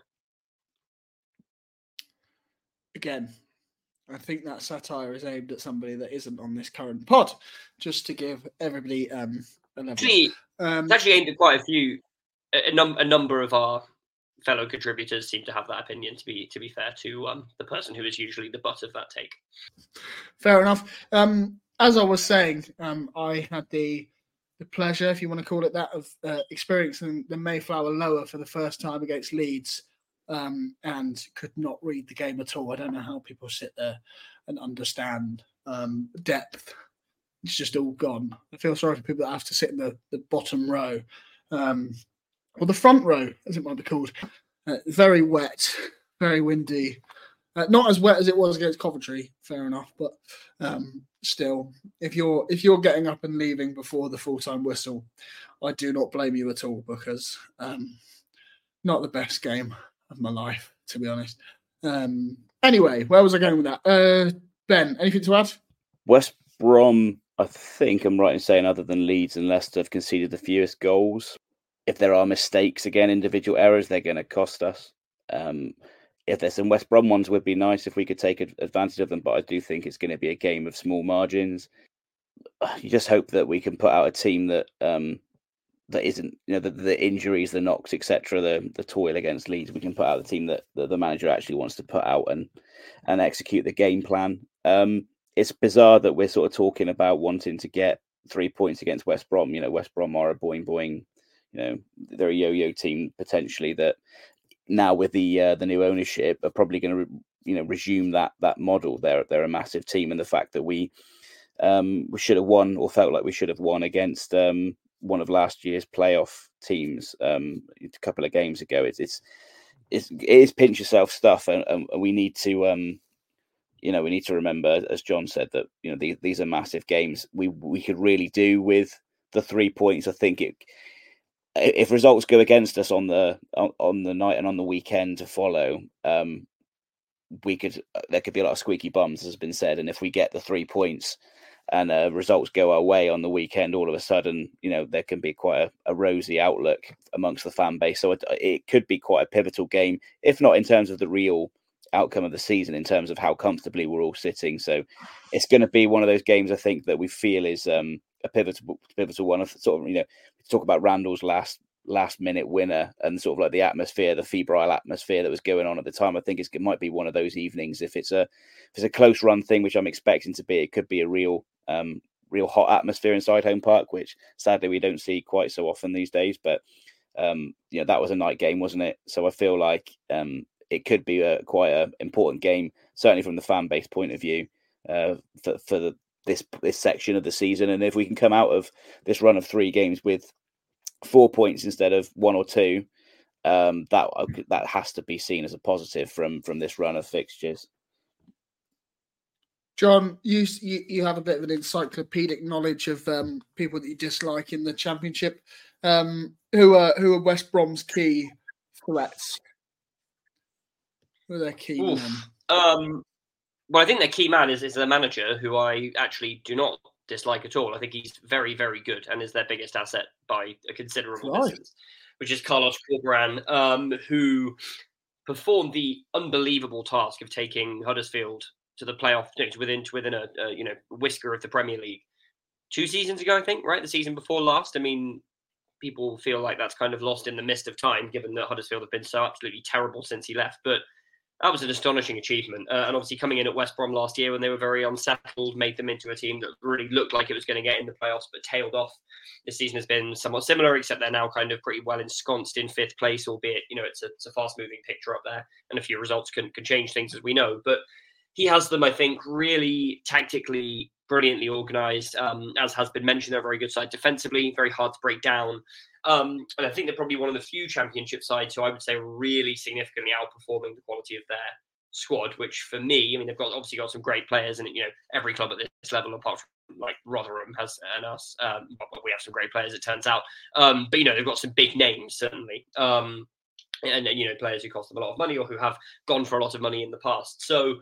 Again, I think that satire is aimed at somebody that isn't on this current pod, just to give everybody a level. It's actually aimed at quite a number of our fellow contributors seem to have that opinion, to be fair to the person who is usually the butt of that take. Fair enough. As I was saying, I had the pleasure, if you want to call it that, of experiencing the Mayflower Lower for the first time against Leeds, and could not read the game at all. I don't know how people sit there and understand depth. It's just all gone. I feel sorry for people that have to sit in the bottom row, or the front row, as it might be called. Very wet, very windy. Not as wet as it was against Coventry, fair enough, but still, if you're getting up and leaving before the full-time whistle, I do not blame you at all, because not the best game of my life, to be honest. Anyway, where was I going with that? Ben, anything to add? West Brom, I think I'm right in saying, other than Leeds and Leicester, have conceded the fewest goals. If there are mistakes, again, individual errors, they're going to cost us. If there's some West Brom ones, would be nice if we could take advantage of them. But I do think it's going to be a game of small margins. You just hope that we can put out a team that that isn't, the injuries, the knocks, etc., the toil against Leeds. We can put out the team that the manager actually wants to put out and execute the game plan. It's bizarre that we're sort of talking about wanting to get 3 points against West Brom. West Brom are a boing. They're a yo-yo team potentially that now with the new ownership are probably going to resume that model. They're a massive team, and the fact that we should have won, or felt like we should have won against one of last year's playoff teams a couple of games ago. It is pinch yourself stuff, and we need to we need to remember, as John said, that these are massive games. We could really do with the 3 points. I think if results go against us on the night and on the weekend to follow, there could be a lot of squeaky bums, as has been said. And if we get the 3 points and results go our way on the weekend, all of a sudden, there can be quite a rosy outlook amongst the fan base. So it could be quite a pivotal game, if not in terms of the real outcome of the season, in terms of how comfortably we're all sitting. So it's going to be one of those games, I think, that we feel is a pivotal one. Of sort of, talk about Randall's last minute winner and sort of like the atmosphere, the febrile atmosphere that was going on at the time. I think it might be one of those evenings. If it's a close run thing, which I'm expecting to be, it could be a real hot atmosphere inside Home Park, which sadly we don't see quite so often these days. But that was a night game, wasn't it? So I feel like it could be quite an important game, certainly from the fan base point of view, for this section of the season. And if we can come out of this run of 3 games with 4 points instead of 1 or 2, that has to be seen as a positive from this run of fixtures. John, you have a bit of an encyclopedic knowledge of people that you dislike in the Championship. Who are West Brom's key threats? Who are their key men? Well, I think their key man is their manager, who I actually do not dislike at all. I think he's very, very good and is their biggest asset by a considerable distance, which is Carlos Corberán, who performed the unbelievable task of taking Huddersfield to the playoff, to within a whisker of the Premier League 2 seasons ago, I think, right? The season before last. I mean, people feel like that's kind of lost in the mist of time, given that Huddersfield have been so absolutely terrible since he left. But that was an astonishing achievement. And obviously coming in at West Brom last year when they were very unsettled, made them into a team that really looked like it was going to get in the playoffs, but tailed off. This season has been somewhat similar, except they're now kind of pretty well ensconced in 5th place, albeit, it's a fast-moving picture up there, and a few results can change things, as we know. But he has them, I think, really tactically brilliantly organised. As has been mentioned, they're a very good side defensively, very hard to break down. And I think they're probably one of the few Championship sides who I would say are really significantly outperforming the quality of their squad, which for me, they've obviously got some great players, and every club at this level, apart from like Rotherham has and us, we have some great players, it turns out. But they've got some big names, certainly. And players who cost them a lot of money or who have gone for a lot of money in the past. So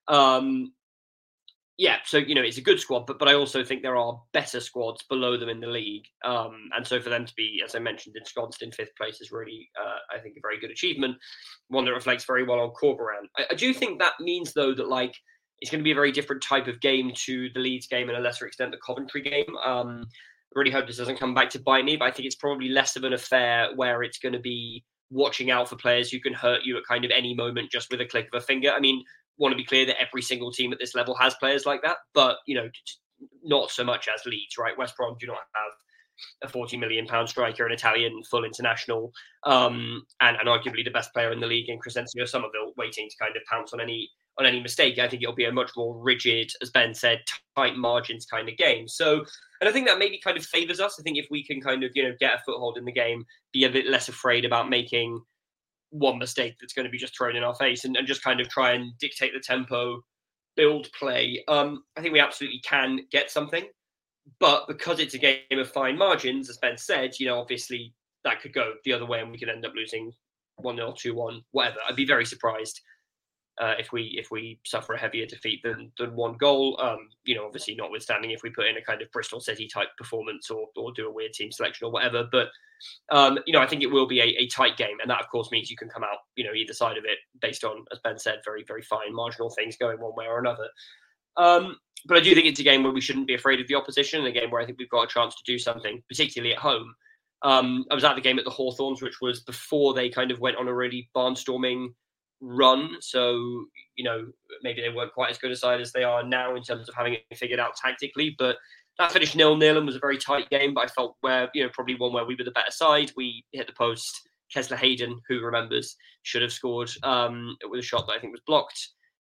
it's a good squad, but I also think there are better squads below them in the league. And so for them to be, as I mentioned, ensconced in 5th place is really, I think, a very good achievement. One that reflects very well on Corberán. I do think that means, though, that it's going to be a very different type of game to the Leeds game and a lesser extent the Coventry game. I really hope this doesn't come back to bite me, but I think it's probably less of an affair where it's going to be watching out for players who can hurt you at kind of any moment just with a click of a finger. Want to be clear that every single team at this level has players like that, but not so much as Leeds, right? West Brom do not have a £40 million striker, an Italian full international, and arguably the best player in the league in Crescencio Somerville, waiting to kind of pounce on any mistake. I think it'll be a much more rigid, as Ben said, tight margins kind of game. So, and I think that maybe kind of favours us. I think if we can kind of get a foothold in the game, be a bit less afraid about making one mistake that's going to be just thrown in our face and just kind of try and dictate the tempo, build play. I think we absolutely can get something, but because it's a game of fine margins, as Ben said, obviously that could go the other way and we could end up losing 1-0, 2-1, whatever. I'd be very surprised if we suffer a heavier defeat than 1 goal. Obviously notwithstanding if we put in a kind of Bristol City type performance or do a weird team selection or whatever. But I think it will be a tight game, and that of course means you can come out either side of it based on, as Ben said, very very fine marginal things going one way or another. But I do think it's a game where we shouldn't be afraid of the opposition, and a game where I think we've got a chance to do something, particularly at home. I was at the game at the Hawthorns, which was before they kind of went on a really barnstorming run. So, maybe they weren't quite as good a side as they are now in terms of having it figured out tactically. But that finished 0-0 and was a very tight game. But I felt probably one where we were the better side. We hit the post. Kesler Hayden, who remembers, should have scored with a shot that I think was blocked.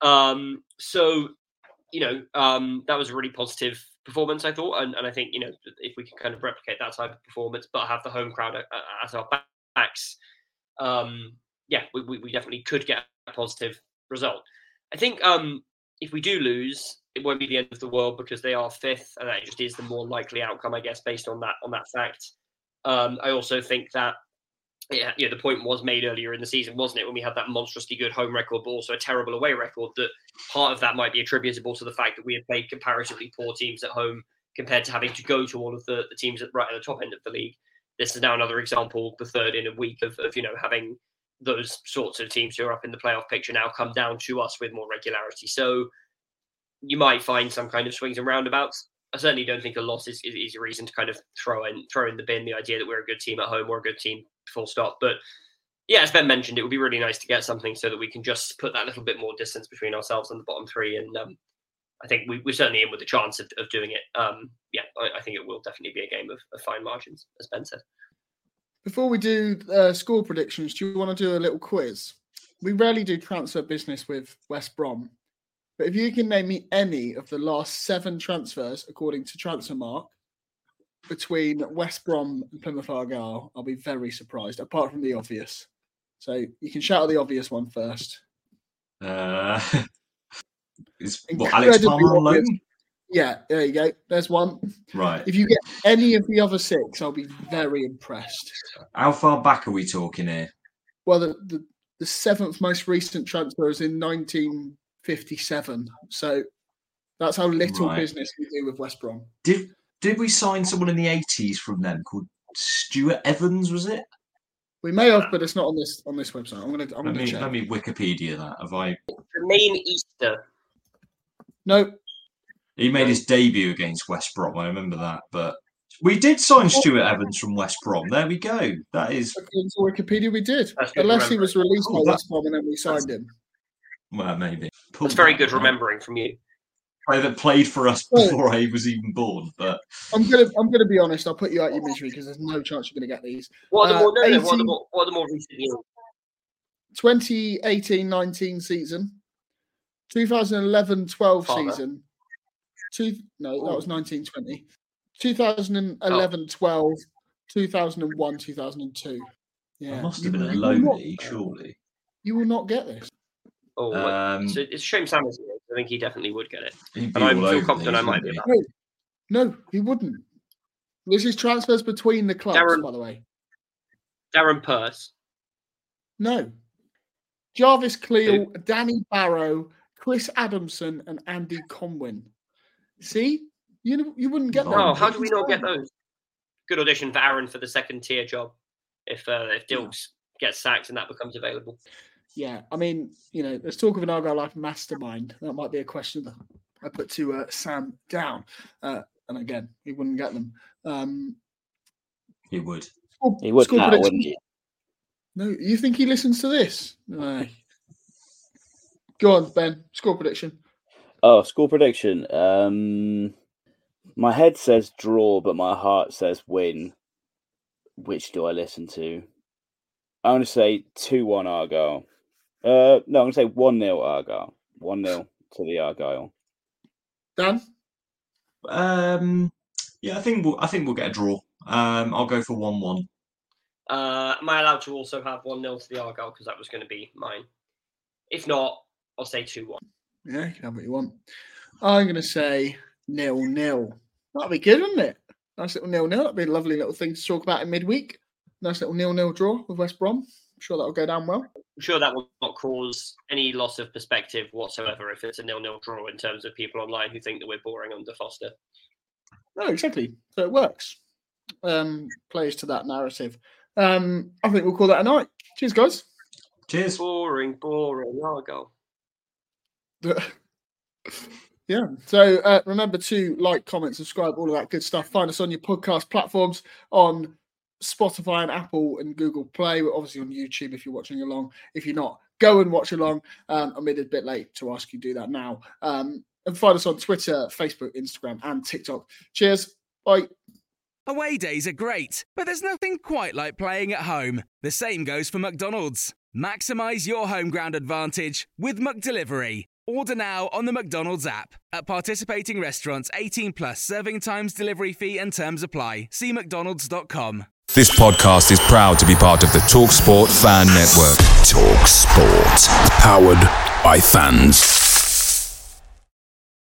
That was a really positive performance, I thought. And I think, if we can kind of replicate that type of performance, but have the home crowd at our backs, we definitely could get a positive result. I think if we do lose, it won't be the end of the world because they are 5th, and that just is the more likely outcome, I guess, based on that fact. I also think that the point was made earlier in the season, wasn't it, when we had that monstrously good home record, but also a terrible away record, that part of that might be attributable to the fact that we have played comparatively poor teams at home compared to having to go to all of the teams right at the top end of the league. This is now another example, the third in a week of having those sorts of teams who are up in the playoff picture now come down to us with more regularity. So you might find some kind of swings and roundabouts. I certainly don't think a loss is a reason to kind of throw in the bin the idea that we're a good team at home or a good team full stop. But yeah, as Ben mentioned, it would be really nice to get something so that we can just put that little bit more distance between ourselves and the bottom 3. And I think we're certainly in with the chance of doing it. I think it will definitely be a game of fine margins, as Ben said. Before we do score predictions, do you want to do a little quiz? We rarely do transfer business with West Brom, but if you can name me any of the last 7 transfers, according to Transfermarkt, between West Brom and Plymouth Argyle, I'll be very surprised, apart from the obvious. So you can shout out the obvious one first. Is Alex Palmer on loan? Yeah, there you go. There's one. Right. If you get any of the other 6, I'll be very impressed. How far back are we talking here? Well, the 7th most recent transfer is in 1957. So that's how little business we do with West Brom. Did we sign someone in the 80s from them called Stuart Evans, was it? We may have, but it's not on this website. I'm gonna check. Let me Wikipedia that. Have I? Jermaine Easter. No. He made his debut against West Brom. I remember that, but we did sign Stuart Evans from West Brom. There we go. That is according to Wikipedia. We did, unless he was released by West Brom and then we signed him. Well, maybe. That's very good remembering from you. That played for us before I was even born. But I'm gonna be honest. I'll put you out your misery because there's no chance you're gonna get these. What are the more recent years? 2018-19 season, 2011-12 season. That was 19-20. 2011-12, 2001, 2002. Yeah, it must have been a low league, surely. You will not get this. So it's a shame Sam is here. I think he definitely would get it. And I feel confident I might be. No, he wouldn't. This is transfers between the clubs, by the way. Darren Purse. No. Jarvis Cleal, Danny Barrow, Chris Adamson, and Andy Conwyn. See? You wouldn't get those. No, how do we not get those? Good audition for Aaron for the second tier job if Dilks gets sacked and that becomes available. Yeah, I mean, let's talk of an Argyle Life mastermind. That might be a question that I put to Sam Down. And again, he wouldn't get them. He would. He would now, wouldn't he? No, you think he listens to this? No. Go on, Ben. Score prediction. Oh, score prediction. My head says draw, but my heart says win. Which do I listen to? I'm going to say 2-1 Argyle. No, I'm going to say 1-0 Argyle. 1-0 to the Argyle. Dan? I think we'll get a draw. I'll go for 1-1. Am I allowed to also have 1-0 to the Argyle? Because that was going to be mine. If not, I'll say 2-1. Yeah, you can have what you want. I'm going to say 0-0. That'd be good, wouldn't it? Nice little 0-0. That'd be a lovely little thing to talk about in midweek. Nice little 0-0 draw with West Brom. I'm sure that'll go down well. I'm sure that will not cause any loss of perspective whatsoever if it's a 0-0 draw in terms of people online who think that we're boring under Foster. No, exactly. So it works. Plays to that narrative. I think we'll call that a night. Cheers, guys. Cheers. Boring, Argyle. Yeah. So remember to like, comment, subscribe, all of that good stuff. Find us on your podcast platforms on Spotify and Apple and Google Play. We're obviously on YouTube if you're watching along. If you're not, go and watch along. I'm a bit late to ask you to do that now. And find us on Twitter, Facebook, Instagram, and TikTok. Cheers. Bye. Away days are great, but there's nothing quite like playing at home. The same goes for McDonald's. Maximise your home ground advantage with McDelivery. Order now on the McDonald's app. At participating restaurants, 18 plus serving times, delivery fee and terms apply. See mcdonalds.com. This podcast is proud to be part of the TalkSport Fan Network. TalkSport. Powered by fans.